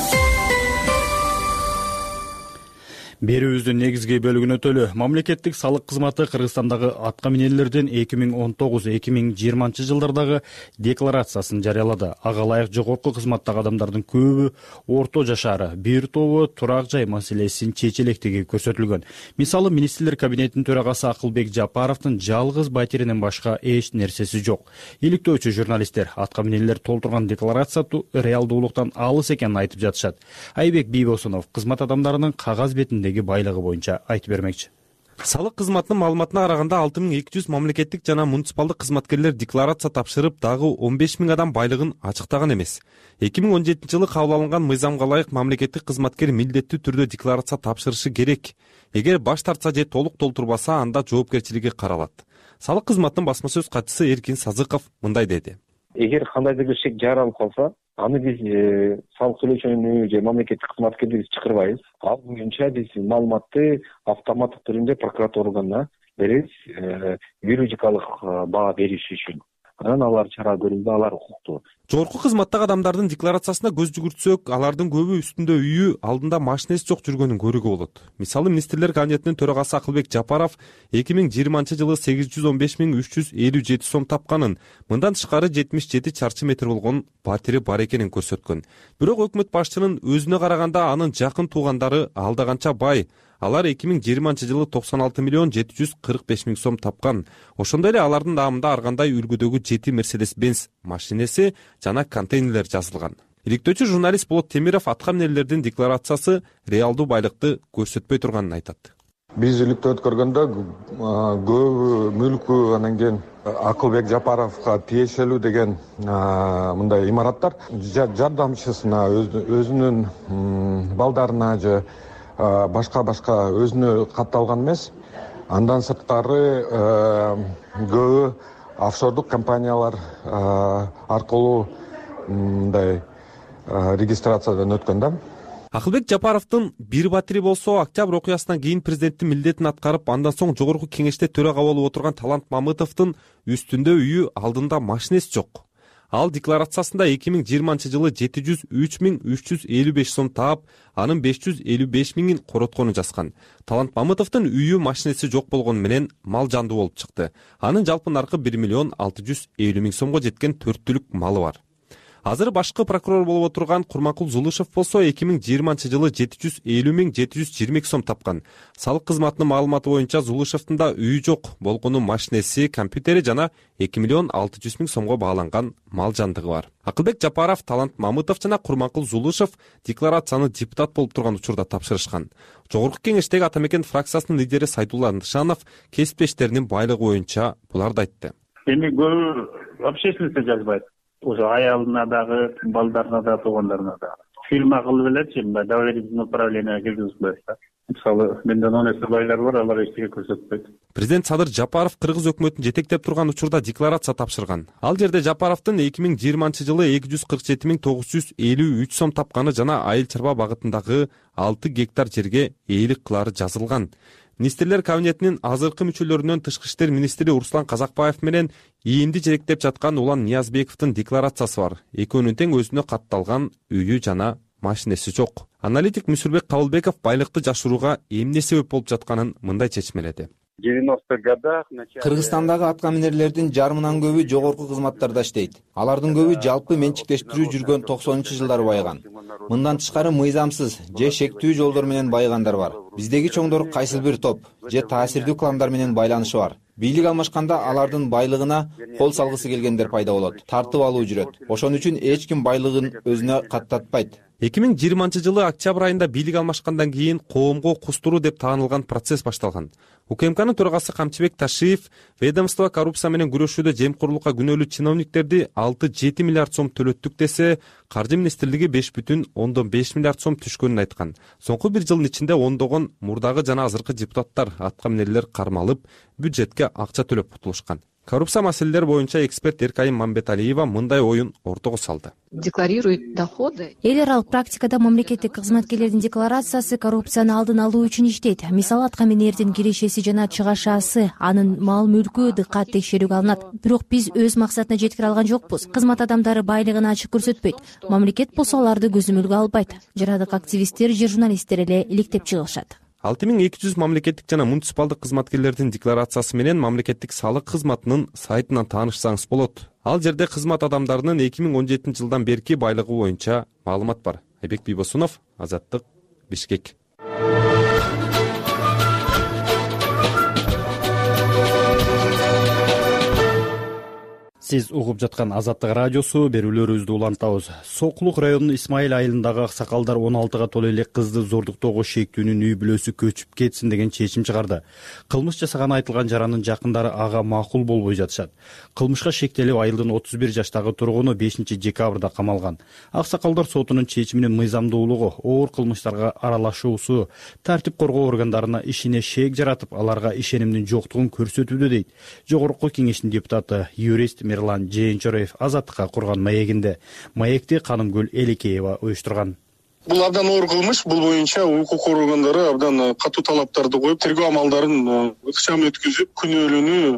Берүүбүздүн негизги бөлүгүн өтөлү. Мамлекеттик салык кызматы Кыргызстандагы атка минелердин эки миң он тогуз эки миң жыйырманчы жылдардагы декларациясын жарыялады. Ага ылайык жогорку кызматтагы адамдардын көбү орто жашары, бир тобу турак жай маселесин чечилектиги көрсөтүлгөн. Мисалы, министрлер кабинетинин төрагасы Акылбек Жапаровдун жалгыз батиринен башка эч нерсеси жок. Иликтөөчү журналисттер атка минелер толтурган декларация реалдуулуктан алыс экенин айтып жатышат. Айбек Бийбосунов кызмат адамдарынын кагаз бетинде байлыгы боюнча айтып бермекчи. Салык кызматынын маалыматына караганда алты миң эки жүз мамлекеттик жана муниципалдык кызматкерлер декларация тапшырып, дагы он беш миң адам байлыгын ачыктаган эмес. эки миң он жетинчи жылы кабыл алынган мыйзамга ылайык мамлекеттик кызматкер милдеттүү түрдө декларация тапшырышы керек. Эгер баш тартса же толук толтурбаса, анда жоопкерчилиги каралат. Салык кызматынын басма сөз катчысы Эркин Сазыков мындай деди. Эгер кандайдыр бир шек жаралып калса, аны биз салык төлөөчүнү же мамлекеттик кызматкерди биз чакырбайбыз. Ал боюнча биз маалыматты автоматтык түрүндө прокуратура органына беребиз, юридикалык баа бериш үчүн. анан алар чара көрүлдү, алар укуктуу. Жогорку кызматтагы адамдардын декларациясына көз жүгүртсөк, алардын көбү үстүндө үйү, алдында машинеси жок жүргөнүн көрүүгө болот. Мисалы, министрлер кабинетинин төрагасы Акылбек Жапаров эки миң жыйырманчы жылы сегиз жүз он беш миң үч жүз элүү жети сом тапканын, мындан тышкары жетимиш жети чарчы метр болгон батири бар экенин көрсөткөн. Бирок өкмөт башчынын өзүнө караганда анын жакын туугандары алда канча бай. Алар эки миң жыйырманчы жылы токсон алты миллион жети жүз кырк беш миң сом тапкан. Ошондой эле алардын наамында ар кандай үлгүдөгү жети Mercedes Benz машинеси жана контейнерлер жазылган. Иликтөөчү журналист Болот Темиров атка минерлердин декларациясы реалдуу байлыкты көрсөтпөй турганын айтат. Биз иликтөө өткөргөндө көбү мүлкү, анан кийин Акылбек Жапаровго тиешелүү деген мындай имараттар жардамчысына, өзүнүн балдарына же башка-башка өзүнө катталган эмес. Андан сырткары көбү офшордук компаниялар аркылуу мындай регистрациядан өткөн да. Акылбек Жапаровдун бир батири болсо, октябрь окуясынан кийин президенттин милдетин аткарып, андан соң жогорку кеңеште төрага болуп отурган Талант Мамытовдун үстүндө үйү, алдында машинеси жок. Ал декларациясында эки миң жыйырманчы жылы жети жүз үч миң үч жүз элүү беш сом таап, анын беш жүз элүү беш миңин коротконун жазган. Талант Мамытовдун үйү, машинеси жок болгону менен мал жанды болуп чыкты. Анын жалпы наркы бир миллион алты жүз элүү миң сомго жеткен төрт түлүк малы бар. Азыр башкы прокурор болуп отурган Курманкул Зулушев болсо эки миң жыйырманчы жылы жети жүз элүү миң жети жүз жыйырма эки сом тапкан. Салык кызматынын маалыматы боюнча Зулушевдин да үйү жок болгону, машинеси, компьютери жана эки миллион алты жүз миң сомго бааланган мал жандыгы бар. Акылбек Жапаров, Талант Мамытов жана Курманкул Зулушев декларацияны депутат болуп турган учурда тапшырышкан. Жогорку кеңештеги Ата Мекен фракциясынын лидери Сайдулла Нышанов кесиптештеринин байлыгы боюнча буларды айтты. Эми көбү общественностьте жазбайт. Уже аялына дагы, балдарына да, туугандарына да. Фирма кылып элечи, доверительное управление киргизбейт да. Мисалы, менден он эсе байлар бар, алар эчтеке көрсөтпөйт. Президент Садыр Жапаров кыргыз өкмөтүн жетектеп турган учурда декларация тапшырган. Ал жерде Жапаровдун эки миң жыйырманчы жылы эки жүз кырк жети миң тогуз жүз элүү үч сом тапканы жана айыл чарба багытындагы алты гектар жерге ээлик кылары жазылган. Министрлер кабинетинин азыркы мүчөлөрүнөн тышкы иштер министри Руслан Казакбаев менен ИИМди жетектеп жаткан Улан Ниязбековдун декларациясы бар. Экөөнүн тең өзүнө катталган үйү жана машинеси жок. Аналитик Мүсүрбек Кабылбеков байлыкты жашырууга эмне себеп болуп жатканын мындай чечмеледи. Кыргызстандагы атка минерлердин жарымынан көбү жогорку кызматтарда иштейт. Алардын көбү жалпы менчиктештирүү жүргөн токсонунчу жылдары байыган. Мындан тышкары мыйзамсыз же шектүү жолдор менен байыгандар бар. Биздеги чоңдор кайсыл бир топ же таасирдүү кландар менен байланышы бар. Бийлик алмашканда алардын байлыгына кол салгысы келгендер пайда болот. Тартып алуу жүрөт. Ошон үчүн эч ким байлыгын өзүнө каттатпайт. эки миң жыйырманчы жылы октябрь айында бийлик алмашкандан кийин коомго кустуруу деп таанылган процесс башталган. УКМКнын төрагасы Камчыбек Ташиев ведомство коррупция менен күрөшүүдө жемкорлукка күнөөлүү чиновниктерди алты жети миллиард сом төлөттүк десе, Каржы министрлиги беш бүтүн ондон беш миллиард сом түшкөнүн айткан. Соңку бир жылдын ичинде ондогон мурдагы жана азыркы депутаттар, атка минерлер кармалып, бюджетке акча төлөп кутулушкан. Коррупция маселелери боюнча эксперт Эркайым Мамбеталиева мындай оюн ортого салды. Декларирует доходы. Эл аралык практикада мамлекеттик кызматкерлердин декларациясы коррупцияны алдын алуу үчүн иштейт. Мисалы, атка минердин киришеси жана чыгашасы, анын мал мүлкү дыккат текшерүүгө алынат. Бирок биз өз максатына жеткире алган жокпуз. Кызмат адамдары байлыгын ачык көрсөтпөйт. Мамлекет болсо аларды көзөмөлгө албайт. Жарадык активисттер же журналисттер эле иликтеп чыгышат. алты миң эки жүз мамлекеттик жана муниципалдык кызматкерлердин декларациясы менен мамлекеттик салык кызматынын сайтынан таанышсаңыз болот. Ал жерде кызмат адамдарынын эки миң он жетинчи жылдан берки байлыгы боюнча маалымат бар. Айбек Бийбосунов, Азаттык, Бишкек. Сиз угуп жаткан Азаттык радиосу, берүүлөрүбүздү улантабыз. Сокулук районунун Исмаил айылындагы аксакалдар он алтыга толо элек кызды зордуктоого шектүүнүн үй бүлөсү көчүп кетсин деген чечим чыгарды. Кылмыш жасаганы айтылган жаранын жакындары ага макул болбой жатышат. Кылмышка шектелип айылдын отуз бир жаштагы тургуну бешинчи декабрда камалган. Аксакалдар сотунун чечиминин мыйзамдуулугу, оор кылмыштарга аралашуусу тартип коргоо органдарына ишине шек жаратып, аларга ишенимдин жоктугун көрсөтүүдө дейт. Жогорку кеңештин депутаты, юрист Мирлан Жээнчороев Азаттыкка курган маегинде. Маекти Канымгүл Элекеева уюштурган. Бул абдан оор кылмыш. Бул боюнча укук органдары абдан катуу талаптарды коюп, тергөө амалдарын ыкчам өткүзүп, күнөөлүүнү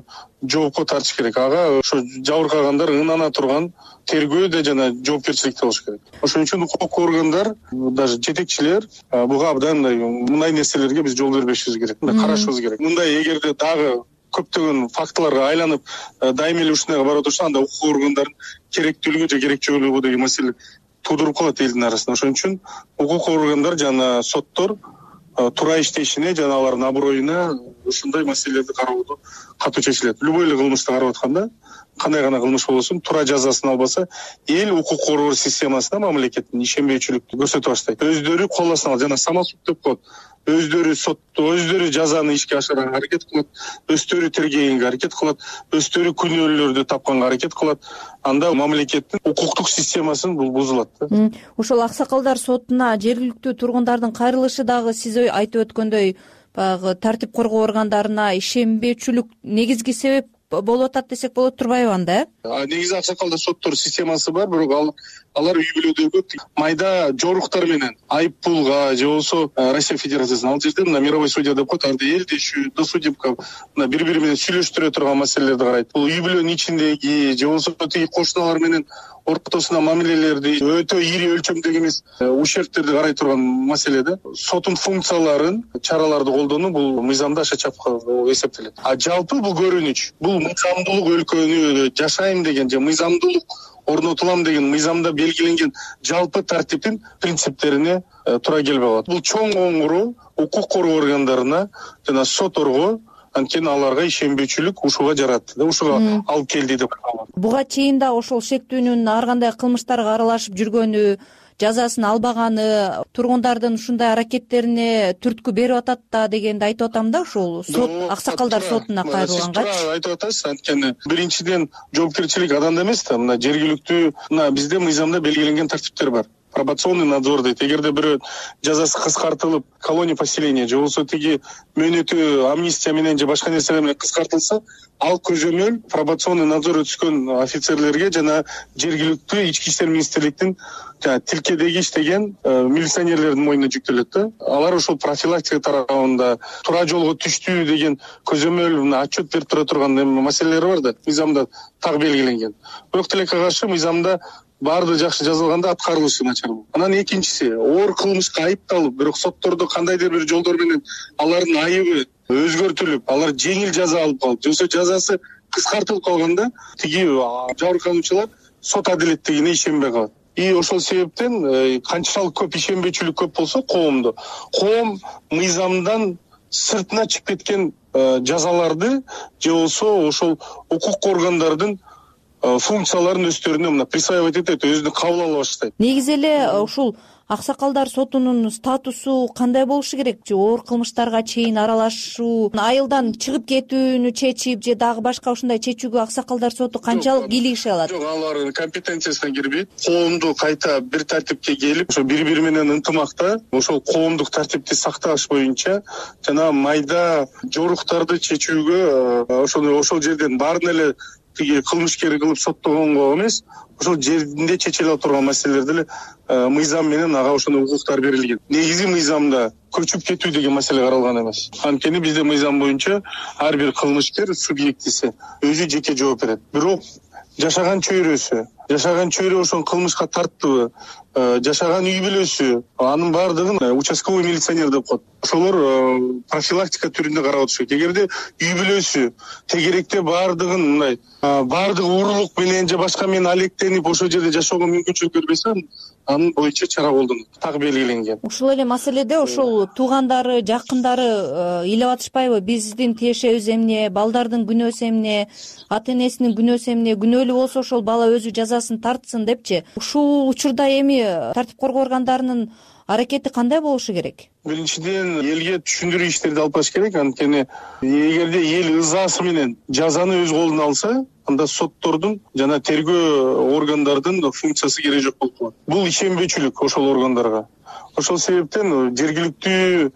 жоопко тартыш керек. Ага ошо жабыркагандар ынана турган тергөөдө жана жоопкерчиликте болуш керек. Ошон үчүн укук органдар, даже жетекчилер буга абдан мындай нерселерге биз жол бербешибиз керек, карашыбыз керек. Мындай эгерде дагы көптөгөн фактыларга айланып дайыма эле ушундайга барып отурса, анда укук органдарын керектүүлүгү же керекчүүлүгү деген маселе туудуруп калат элдин арасында. Ошон үчүн укук органдар жана соттор туура иштешине жана алардын аброюна ушундай маселелерди кароодо катуу чечилет. Любой эле кылмышты карап атканда, кандай гана кылмыш болбосун, туура жазасын албаса, эл укук коргоо системасына мамлекеттин ишенбейчүлүктү көрсөтө баштайт. Өздөрү кол астына алат, жана самосуд деп коет. Өздөрү сотто, өздөрү жазаны ишке ашырганга аракет кылат, өздөрү тергегенге аракет кылат, өздөрү күнөөлөрдү тапканга аракет кылат. Анда мамлекеттин укуктук системасын бул бузулат да. Ошол Аксакалдар сотуна жергиликтүү тургундардын кайрылышы дагы сиз айтып өткөндөй баягы тартип коргоо органдарына ишенбеучүлүк негизги себеп болуп атат десек болот турбайбы анда? э? Негизи Аксакалдар соттор системасы бар, бирок ал алар үй бүлөдөгү майда жоруктар менен айып пулга же болбосо Россия Федерациясынын ал жерде мына мировой судья деп коет, анда элдешүү, досудебка мына бири бири менен сүйлөштүрө турган маселелерди карайт. Бул үй бүлөнүн ичиндеги же болбосо тиги кошуналар менен ортосуна мамилелерди өтө ири өлчөмдөгү эмес ущербтерди карай турган маселе да. Соттун функцияларын, чараларды колдонуу бул мыйзамда аша чапка эсептелет. А жалпы бул көрүнүч, бул мыйзамдуулук өлкөнү жашайм деген же мыйзамдуулук орнотулам деген мыйзамда белгиленген жалпы тартиптин принциптерине туура келбей калат. Бул чоң оңгуроо укук коргоо органдарына жана соторго, анткени аларга ишенбеучүлүк ушуга жаратты да, ушуга алып келди деп коет. Буга чейин да ошол шектүүнүн ар кандай кылмыштарга аралашып жүргөнү, жазасын албаганы, тургундардын ушундай аракеттерине түрткү берип атат да дегенди айтып атам да, ушул сот Аксакалдар сотуна кайрылганга. Сиз туура айтып атасыз, анткени биринчиден жоопкерчилик адамда эмес да, мына жергиликтүү мына бизде мыйзамда белгиленген тартиптер бар. Пробационный надзор дейт. Эгерде бирөө жазасы кыскартылып, колония поселения же болбосо тиги мөөнөтү амнистия менен же башка нерселер менен кыскартылса, ал көзөмөл пробационный надзор өткөн офицерлерге жана жергиликтүү ички иштер министрликтин тилкедеги иштеген милиционерлердин мойнуна жүктөлөт да. Алар ошол профилактика тарабында туура жолго түштү деген көзөмөл отчет берип тура турган маселелер бар да, мыйзамда так белгиленген. Бирок тилекке каршы мыйзамда баардыгы жакшы жазылганда аткарылышы начар болот. Анан экинчиси, оор кылмышка айыпталып, бирок соттордо кандайдыр бир жолдор менен алардын айыбы өзгөртүлүп, алар жеңил жаза алып калып, же болбосо жазасы кыскартылып калганда, тиги жабыркануучулар сот адилеттигине ишенбей калат. И ошол себептен канчалык көп ишенбеучүлүк көп болсо коомдо, коом мыйзамдан сыртына чыгып кеткен жазаларды же болбосо ошол укук органдардын функцияларын өздөрүнө мына присваивать этет, өзүнө кабыл ала баштайт. Негизи эле ушул Аксакалдар сотунун статусу кандай болушу керек? Же оор кылмыштарга чейин аралашуу, айылдан чыгып кетүүнү чечип же дагы башка ушундай чечүүгө Аксакалдар соту канчалык кийлигише алат? Жок, алардын компетенциясына кирбейт. Коомду кайта бир тартипке келип, ошо бири-бири менен ынтымакта ошол коомдук тартипти сакташ боюнча жана майда жоруктарды чечүүгө ошол ошол жерден баарын эле тиги кылмышкер кылып соттогонго эмес, ошол жеринде чечиле турган маселелерди эле мыйзам менен ага ошондой укуктар берилген. Негизи мыйзамда көчүп кетүү деген маселе каралган эмес. Анткени бизде мыйзам боюнча ар бир кылмышкер субъектиси өзү жеке жооп берет. Бирок жашаган чөйрөсү, жашаган чөйрө ошол кылмышка тарттыбы, жашаган үй бүлөсү, анын баардыгын участковый милиционер деп коет. Ошолор профилактика түрүндө карап отуш керек. Эгерде үй бүлөсү тегеректе баардыгын мындай баардыгы уурулук менен же башка менен алектенип ошол жерде жашоого мүмкүнчүлүк бербесе, анын боюнча чара колдонот. Так белгиленген. Ушул эле маселеде ошол туугандары, жакындары ыйлап атышпайбы? Биздин тиешебиз эмне, балдардын күнөөсү эмне, ата энесинин күнөөсү эмне, күнөөлүү болсо ошол бала өзү жазасын тартсын депчи. Ушул учурда эми тартип коргоо органдарынын аракети кандай болушу керек? Биринчиден, элге түшүндүрүү иштерди алып барыш керек. Анткени эгерде эл ызасы менен жазаны өз колуна алса, анда соттордун жана тергөө органдардын функциясы керек жок болуп калат. Бул ишенбеучүлүк ошол органдарга. Ошол себептен жергиликтүү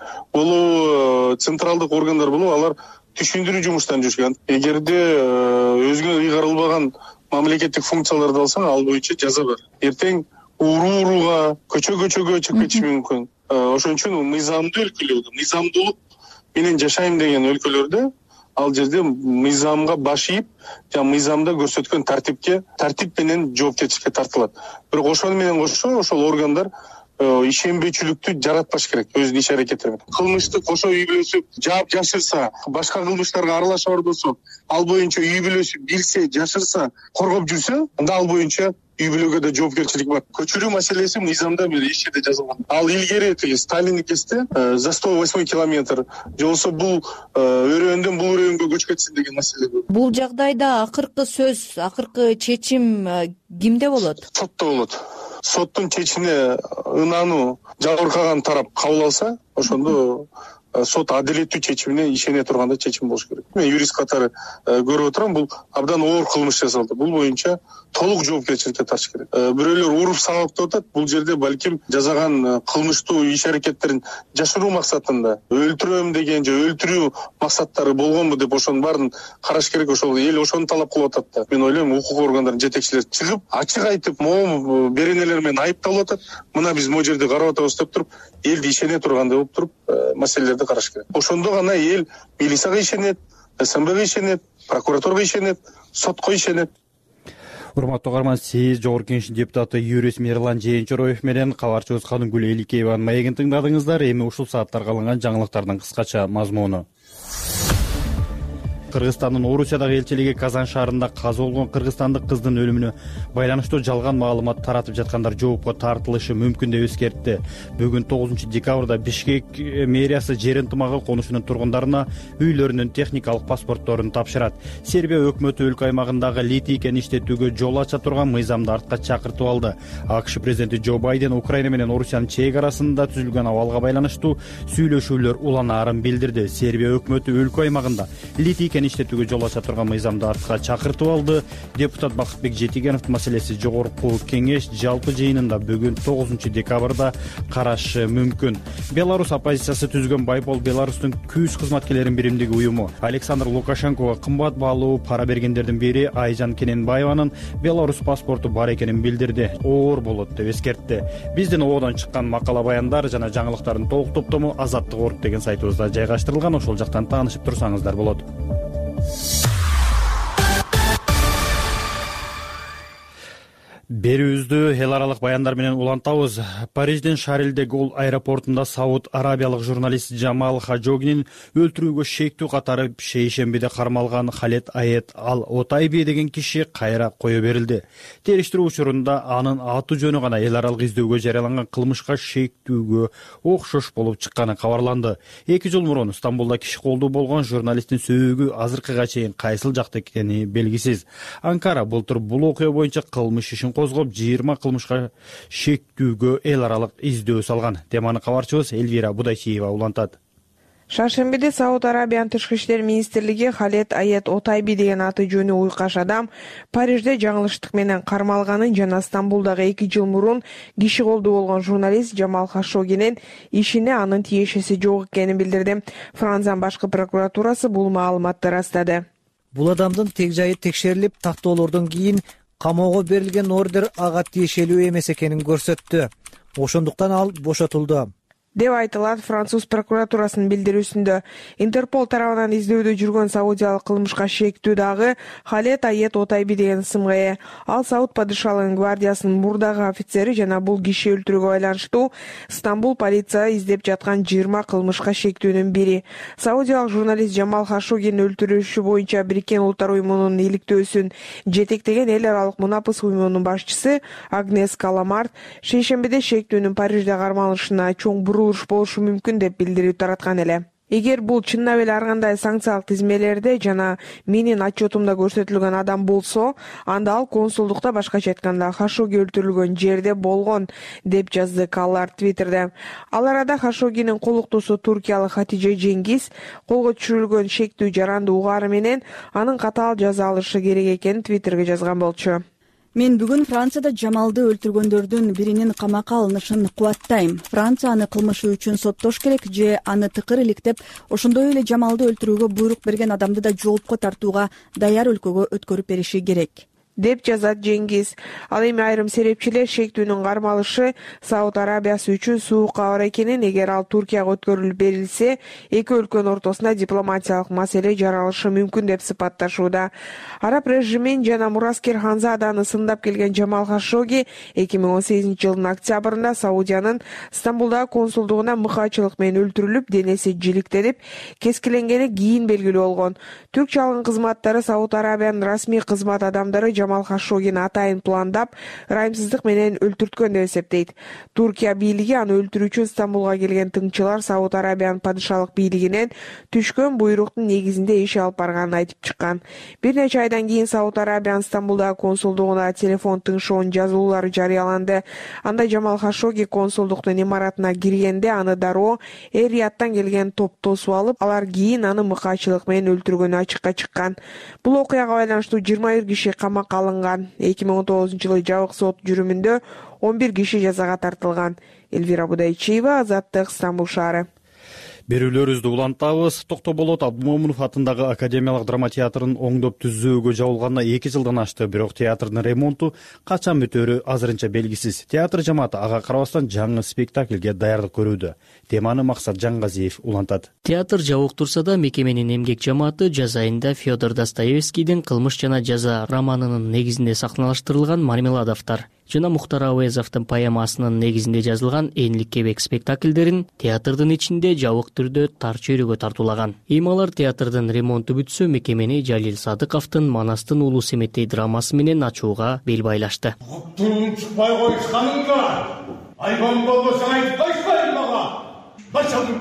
болобу, централдык органдар болобу, алар түшүндүрүү жумуштарын жүргүзгөн. Эгерде өзүңө ыйгарылбаган мамлекеттик функцияларды алсаң, ал боюнча жаза бар. Эртең уруу-урууга, көчө-көчөгө чыгып кетиши мүмкүн. Ошон үчүн мыйзамдуу өлкөлөрдө, мыйзамдуулук менен жашайм деген өлкөлөрдө ал жерде мыйзамга баш ийип жана мыйзамда көрсөткөн тартипке тартип менен жоопкерчиликке тартылат. Бирок ошону менен кошо ошол органдар ишенбейчүлүктү жаратпаш керек өзүнүн иш аракетери менен. Кылмышты кошо үй бүлөсү жаап жашырса, башка кылмыштарга аралаша ордосо, ал боюнча үй бүлөсү билсе, жашырса, коргоп жүрсө, анда ал боюнча үй бүлөгө да жоопкерчилик бар. Көчүрүү маселеси мыйзамда бир эч жерде жазылган. Ал илгери тиги Сталиндикесте за сто восьмой километр же болбосо бул өрөөндөн бул өрөөнгө көчүп кетсин деген маселе бар. Бул жагдайда акыркы сөз, акыркы чечим кимде болот? Сотто болот. Соттун чечимине ынануу жабыркаган тарап кабыл алса, ошондо сот адилеттүү чечимине ишене турганда чечим болуш керек. Мен юрист катары көрүп отурам, бул абдан оор кылмыш жасалды. Бул боюнча толук жоопкерчиликке тартыш керек. Бирөөлөр уруп сабап деп атат. Бул жерде балким жасаган кылмыштуу иш аракеттерин жашыруу максатында өлтүрөм деген же өлтүрүү максаттары болгонбу деп ошонун баарын караш керек. Ошол эл ошону талап кылып атат да. Мен ойлойм, укук органдарынын жетекчилери чыгып, ачык айтып, могу беренелер менен айыпталып атат. Мына биз могу жерде карап атабыз деп туруп, элди ишене тургандай болуп туруп, маселелерди караш керек. Ошондо гана эл милицияга ишенет, СМБга ишенет, прокуратурага ишенет, сотко ишенет. Урматтуу угарман, сиз Жогорку Кеңештин депутаты юрист Мирлан Жээнчороев менен кабарчыбыз Каныгүл Эликееванын маегин тыңдадыңыздар. Эми ушул сааттарга алынган жаңылыктардын кыскача мазмуну. Кыргызстандын Орусиядагы элчилиги Казан шаарында каза болгон кыргызстандык кыздын өлүмүнө байланыштуу жалган маалымат таратып жаткандар жоопко тартылышы мүмкүн деп эскертти. Бүгүн тогузунчу декабрда Бишкек мэриясы жер ынтымагы конушунун тургундарына үйлөрүнүн техникалык паспортторун тапшырат. Сербия өкмөтү өлкө аймагындагы литийкени иштетүүгө жол ача турган мыйзамды артка чакыртып алды. АКШ президенти Джо Байден Украина менен Орусиянын чек арасында түзүлгөн абалга байланыштуу сүйлөшүүлөр уланаарын билдирди. Сербия өкмөтү өлкө аймагында литийкени иштетүүгө жол ача турган мыйзамды артка чакыртып алды. Депутат Бакытбек Жетигеновдун маселеси Жогорку Кеңеш жалпы жыйынында бүгүн тогузунчу декабрда карашы мүмкүн. Беларус оппозициясы түзгөн Байпол Беларустун күз кызматкерлеринин биримдиги уюму Александр Лукашенкого кымбат баалуу пара бергендердин бири Айжан Кененбаеванын Беларус паспорту бар экенин билдирди. Оор болот деп эскертти. Биздин ободон чыккан макала баяндар жана жаңылыктардын толук топтому Азаттык орг деген сайтыбызда жайгаштырылган. Ошол жактан таанышып турсаңыздар болот. Берүүбүздү эл аралык баяндар менен улантабыз. Париждин Шарль де Голль аэропортунда Сауд Арабиялык журналист Жамал Хажогинин өлтүрүүгө шектүү катары шейшембиде кармалган Халет Аед Ал Отайби деген киши кайра кое берилди. Териштирүү учурунда анын аты жөнү гана эл аралык издөөгө жарыяланган кылмышка шектүүгө окшош болуп чыкканы кабарланды. Эки жыл мурун Стамбулда киши колдуу болгон журналисттин сөөгү азыркыга чейин кайсыл жакта экени белгисиз. Анкара былтыр бул окуя боюнча кылмыш ишин козгоп жыйырма кылмышка шектүүгө эл аралык издөө салган. Теманы кабарчыбыз Элвира Будайчиева улантат. Шаршембиде Сауд Арабиянын тышкы иштер министрлиги Халет Аед Отайби деген аты жөнү уйкаш адам Парижде жаңылыштык менен кармалганын жана Стамбулдагы эки жыл мурун киши колдуу болгон журналист Жамал Хашогинин ишине анын тиешеси жок экенин билдирди. Франциянын башкы прокуратурасы бул маалыматты ырастады. Бул адамдын тег жайы текшерилип, тактоолордон кийин камоого берилген ордер ага тиешелүү эмес экенин көрсөттү. Ошондуктан ал бошотулду деп айтылат француз прокуратурасынын билдирүүсүндө. Интерпол тарабынан издөөдө жүргөн саудиялык кылмышка шектүү дагы Халет Аед Отайби деген ысымга ээ. Ал Сауд падышалыгынын гвардиясынын мурдагы офицери жана бул киши өлтүрүүгө байланыштуу Стамбул полиция издеп жаткан жыйырма кылмышка шектүүнүн бири. Саудиялык журналист Жамал Хашогинин өлтүрүлүшү боюнча Бириккен Улуттар уюмунун иликтөөсүн жетектеген эл аралык мунапыс уюмунун башчысы Агнес Каламарт шейшембиде шектүүнүн Парижде кармалышына чоң буруу болушу мүмкүн деп билдирүү тараткан эле. Эгер бул чыннап эле ар кандай санкциялык тизмелерде жана менин отчетумда көрсөтүлгөн адам болсо, анда ал консулдукта, башкача айтканда Хашоги өлтүрүлгөн жерде болгон деп жазды Каллар Твиттерде. Ал арада Хашогинин колуктуусу туркиялык Хатиже Жеңгиз колго түшүрүлгөн шектүү жаранды угаары менен анын катаал жаза алышы керек экенин Твиттерге жазган болчу. Мен бүгүн Францияда Жамалды өлтүргөндөрдүн биринин камакка алынышын кубаттайм. Франция аны кылмышы үчүн соттош керек же аны тыкыр иликтеп, ошондой эле Жамалды өлтүрүүгө буйрук берген адамды да жоопко тартууга даяр өлкөгө өткөрүп бериши керек. деп жазат Жеңгиз. Ал эми айрым серепчилер шектүүнүн кармалышы Сауд Арабиясы үчүн суук кабар экенин, эгер ал Туркияга өткөрүлүп берилсе, эки өлкөнүн ортосунда дипломатиялык маселе жаралышы мүмкүн деп сыпатташууда. Араб режимин жана мураскер Ханзаданы сындап келген Жамал Хашоги эки миң он сегизинчи жылдын октябрында Саудиянын Стамбулдагы консулдугуна мыкаачылык менен өлтүрүлүп, денеси жиликтелип, кескиленгени кийин белгилүү болгон. Түрк жалгын кызматтары Сауд Арабиянын расмий кызмат адамдары Жамал Хашогини атайын пландап, ырайымсыздык менен өлтүрткөн деп эсептейт. Туркия бийлиги аны өлтүрүү үчүн Стамбулга келген тыңчылар Сауд Арабиянын падышалык бийлигинен түшкөн буйруктун негизинде иш алып барганын айтып чыккан. Бир нече айдан кийин Сауд Арабиянын Стамбулдагы консулдугуна телефон тыңшоонун жазуулары жарыяланды. Анда Жамал Хашоги консулдуктун имаратына киргенде аны дароо Эр-Рияттан келген топ тосуп алып, алар кийин аны мыкаачылык менен өлтүргөнү ачыкка чыккан. Бул окуяга байланыштуу жыйырма бир киши камакка алынган. эки миң он тогузунчу жылы жабык сот жүрүмүндө он бир киши жазага тартылган. Элвира Будайчиева, Азаттык, Стамбул шаары. Берүүлөрүбүздү улантабыз. Токтоболот Абдымомунов атындагы Академиялык драма театрын оңдоп түзүүгө жабылганына эки жылдан ашты, бирок театрдын ремонту качан бүтөөрү азырынча белгисиз. Театр жамааты ага карабастан жаңы спектакльге даярдык көрүүдө. Теманы Максат Жаңгазиев улантат. Театр жабык турса да, мекеменин эмгек жамааты жаз айында Федор Достоевскийдин «Кылмыш жана жаза» романынын негизинде сахналаштырылган «Мармеладовтар» жана Мухтар Ауезовдун поэмасынын негизинде жазылган «Энлик кебек» спектакльдерин театрдын ичинде жабык түрдө тар чөйрөгө тартуулаган. Эми алар театрдын ремонту бүтсө, мекемени Жалил Садыковдун «Манастын улуу Семетей» драмасы менен ачууга бел байлашты. Чыкпай койушканыңга айбан болбосоң айтпайсың мага. Бачалдым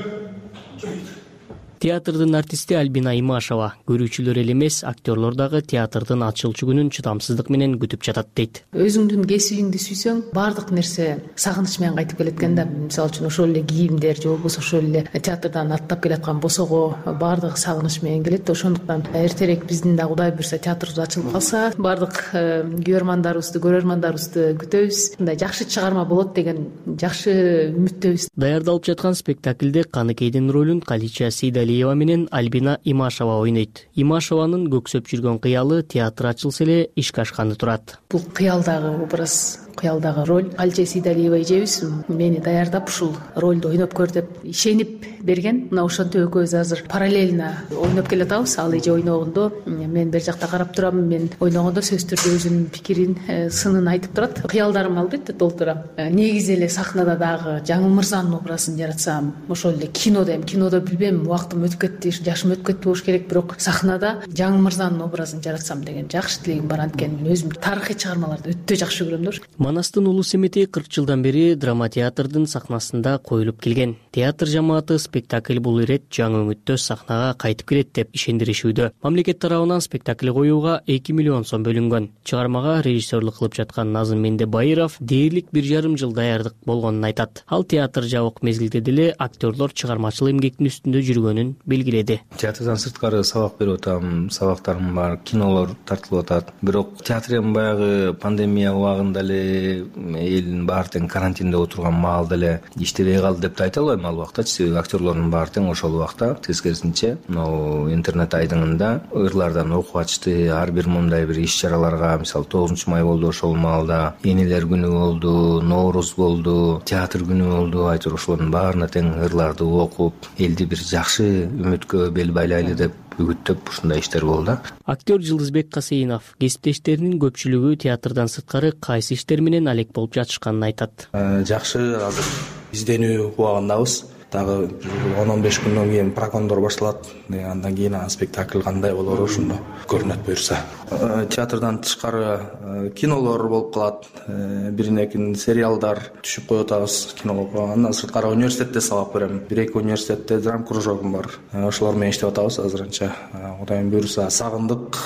керек. Театрдын артисти Альбина Имашева көрүүчүлөр эле эмес, актерлор дагы театрдын ачылчу күнүн чыдамсыздык менен күтүп жатат дейт. Өзүңдүн кесибиңди сүйсөң, бардык нерсе сагыныч менен кайтып келет экен да. Мисалы үчүн ошол эле кийимдер же болбосо ошол эле театрдан аттап келаткан босого бардыгы сагыныч менен келет. Ошондуктан эртерээк биздин да Кудай буйрса театрыбыз ачылып калса, бардык көрөрмандарыбызды, көрөрмандарыбызды күтөбүз. Мындай жакшы чыгарма болот деген жакшы үмүттөбүз. Даярдалып жаткан спектакльде Каныкейдин ролун Калича Сейдалиева менен Альбина Имашева ойнойт. Имашеванын көксөп жүргөн кыялы театр ачылса эле ишке ашканы турат. Бул кыялдагы образ, кыялдагы роль. Калича Сейдалиева эжебиз мени даярдап ушул ролду ойноп көр деп ишенип берген. Мына ошентип экөөбүз азыр параллельно ойноп келатабыз. Ал эже ойногондо мен бер жакта карап турам, мен ойногондо сөзсүз түрдө өзүнүн пикирин, сынын айтып турат. Кыялдарым албетте толтурам. Негизи эле сахнада дагы Жаңыл Мырзанын образын жаратсам, ошол эле кинодо эми кинодо билбейм, убактым өтүп кетти, жашым өтүп кетти болуш керек, бирок сахнада Жаңыл Мырзанын образын жаратсам деген жакшы тилегим бар. Анткени мен өзүм тарыхый чыгармаларды өтө жакшы көрөм да. Манастын улуу Семетей кырк жылдан бери драма театрдын сахнасында коюлуп келген. Театр жамааты спектакль бул ирет жаңы үмүттө сахнага кайтып келет деп ишендиришүүдө. Мамлекет тарабынан спектакль коюуга эки миллион сом бөлүнгөн. Чыгармага режиссерлук кылып жаткан Назым Мендебайыров дээрлик бир жарым жыл даярдык болгонун айтат. Ал театр жабык мезгилде деле актерлор чыгармачыл эмгектин үстүндө жүргөнүн белгиледи. Театрдан сырткары сабак берип атам, сабактарым бар, кинолор тартылып атат. Бирок театр эми баягы пандемия убагында эле элдин баары тең карантинде отурган маалда эле иштебей калды деп да айта албайм ал убакта, себеби актерлордун баары тең ошол убакта. Тескерисинче, могу интернет айдыңында ырлардан окуп ачты, ар бир мындай бир иш чараларга, мисалы тогузунчу май болду, ошол маалда энелер күнү болду, Ноорус болду, театр күнү болду, айтор ошолордун баарына тең ырларды окуп, элди бир жакшы үмүткө бел байлайлы деп үгүттөп ушундай иштер болду. Актер Жылдызбек Касейинов кесиптештеринин көпчүлүгү театрдан сырткары кайсы иштер менен алек болуп жатышканын айтат. Жакшы, азыр изденүү убагындабыз. Дагы он он беш күндөн кийин прокондор башталат. Андан кийин спектакль кандай болор ошондо көрүнөт буюрса. Театрдан тышкары кинолор болуп калат. Биринекин сериалдар түшүп коюп атабыз кинолорго. Андан сырткары университетте сабак берем. Бир эки университетте драм кружогум бар. Ошолор менен иштеп атабыз азырынча. Кудайым буюрса сагындык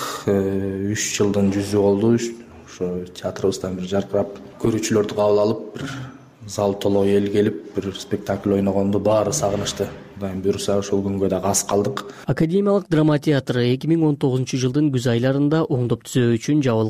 үч жылдын жүзү болду. Ошо театрыбыздан бир жаркырап көрүүчүлөрдү кабыл алып, бир зал толо эл келип бир спектакль ойногонду баары сагынышты. Кудайым буюрса ошол күнгө да аз калдык. Академиялык драма театры эки миң он тогузунчу жылдын күз айларында оңдоп түзөө үчүн жабылган.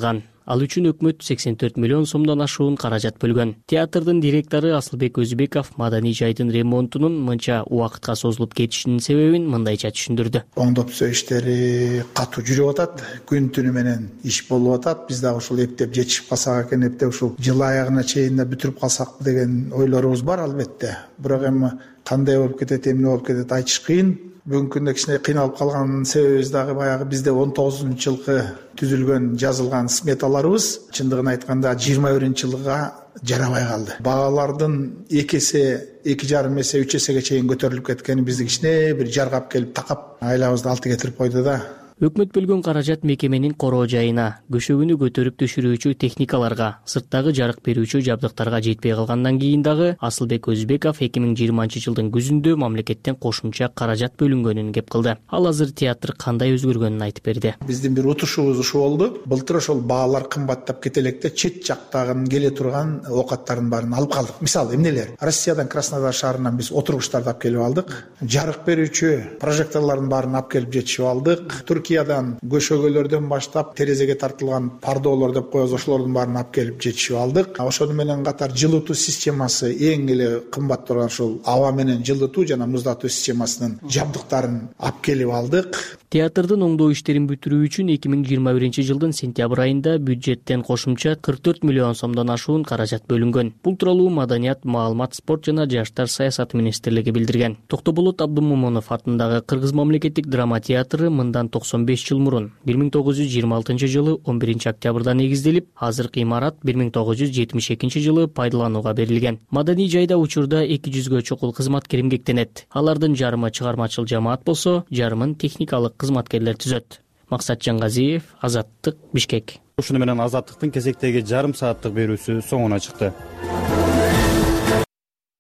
Ал үчүн өкмөт сексен төрт миллион сомдон ашуун каражат бөлгөн. Театрдын директору Асылбек Өзүбеков маданий жайдын ремонтунун мынча убакытка созулуп кетишинин себебин мындайча түшүндүрдү. Оңдоп түзөө иштери катуу жүрүп атат, күн түнү менен иш болуп атат. Биз дагы ушул эптеп жетишип калсак экен, эптеп ушул жыл аягына чейин бүтүрүп калсакпы деген ойлорубуз бар албетте. Бирок эми кандай болуп кетет, эмне болуп кетет айтыш кыйын. Бүгүнкү күндө кичине кыйналып калган себебибиз дагы баягы бизде он тогузунчу жылкы түзүлгөн жазылган сметаларыбыз чындыгын айтканда жыйырма биринчи жылга жарабай калды. Баалардын эки эсе, эки жарым эсе, үч эсеге чейин көтөрүлүп кеткени бизди кичине бир жаргап келип такап айлабызды алты кетирип койду да. Өкмөт бөлгөн каражат мекеменин короо жайына, көшөгүнү көтөрүп түшүрүүчү техникаларга, сырттагы жарык берүүчү жабдыктарга жетпей калгандан кийин дагы Асылбек Өзүбеков эки миң жыйырманчы жылдын күзүндө мамлекеттен кошумча каражат бөлүнгөнүн кеп кылды. Ал азыр театр кандай өзгөргөнүн айтып берди. Биздин бир утушубуз ушул болду. Былтыр ошол баалар кымбаттап кете электе чет жактагын келе турган оокаттардын баарын алып калдык. Мисалы эмнелер? Россиядан Краснодар шаарынан биз отургучтарды алып келип алдык. Жарык берүүчү прожекторлордун баарын алып келип жетишип алдык. Түркиядан көшөгөлөрдөн баштап терезеге тартылган пардолор деп коебуз, ошолордун баарын алып келип жетишип алдык. Ошону менен катар жылытуу системасы эң эле кымбат турган ушул аба менен жылытуу жана муздатуу системасынын жабдыктарын алып келип алдык. Театрдын оңдоо иштерин бүтүрүү үчүн эки миң жыйырма биринчи жылдын сентябрь айында бюджеттен кошумча кырк төрт миллион сомдон ашуун каражат бөлүнгөн. Бул тууралуу Маданият, маалымат, спорт жана жаштар саясаты министрлиги билдирген. Токтоболот Абдымомунов атындагы Кыргыз мамлекеттик драма театры мындан токсон беш жыл мурун бир миң тогуз жүз жыйырма алтынчы жылы он биринчи октябрда негизделип, азыркы имарат бир миң тогуз жүз жетимиш экинчи жылы пайдаланууга берилген. Маданий жайда учурда эки жүзгө чукул кызматкер эмгектенет. Алардын жарымы чыгармачыл жамаат болсо, жарымын техникалык кызматкерлер түзөт. Максат Жаңгазиев, Азаттык, Бишкек. Ушуну менен Азаттыктын кезектеги жарым сааттык берүүсү соңуна чыкты.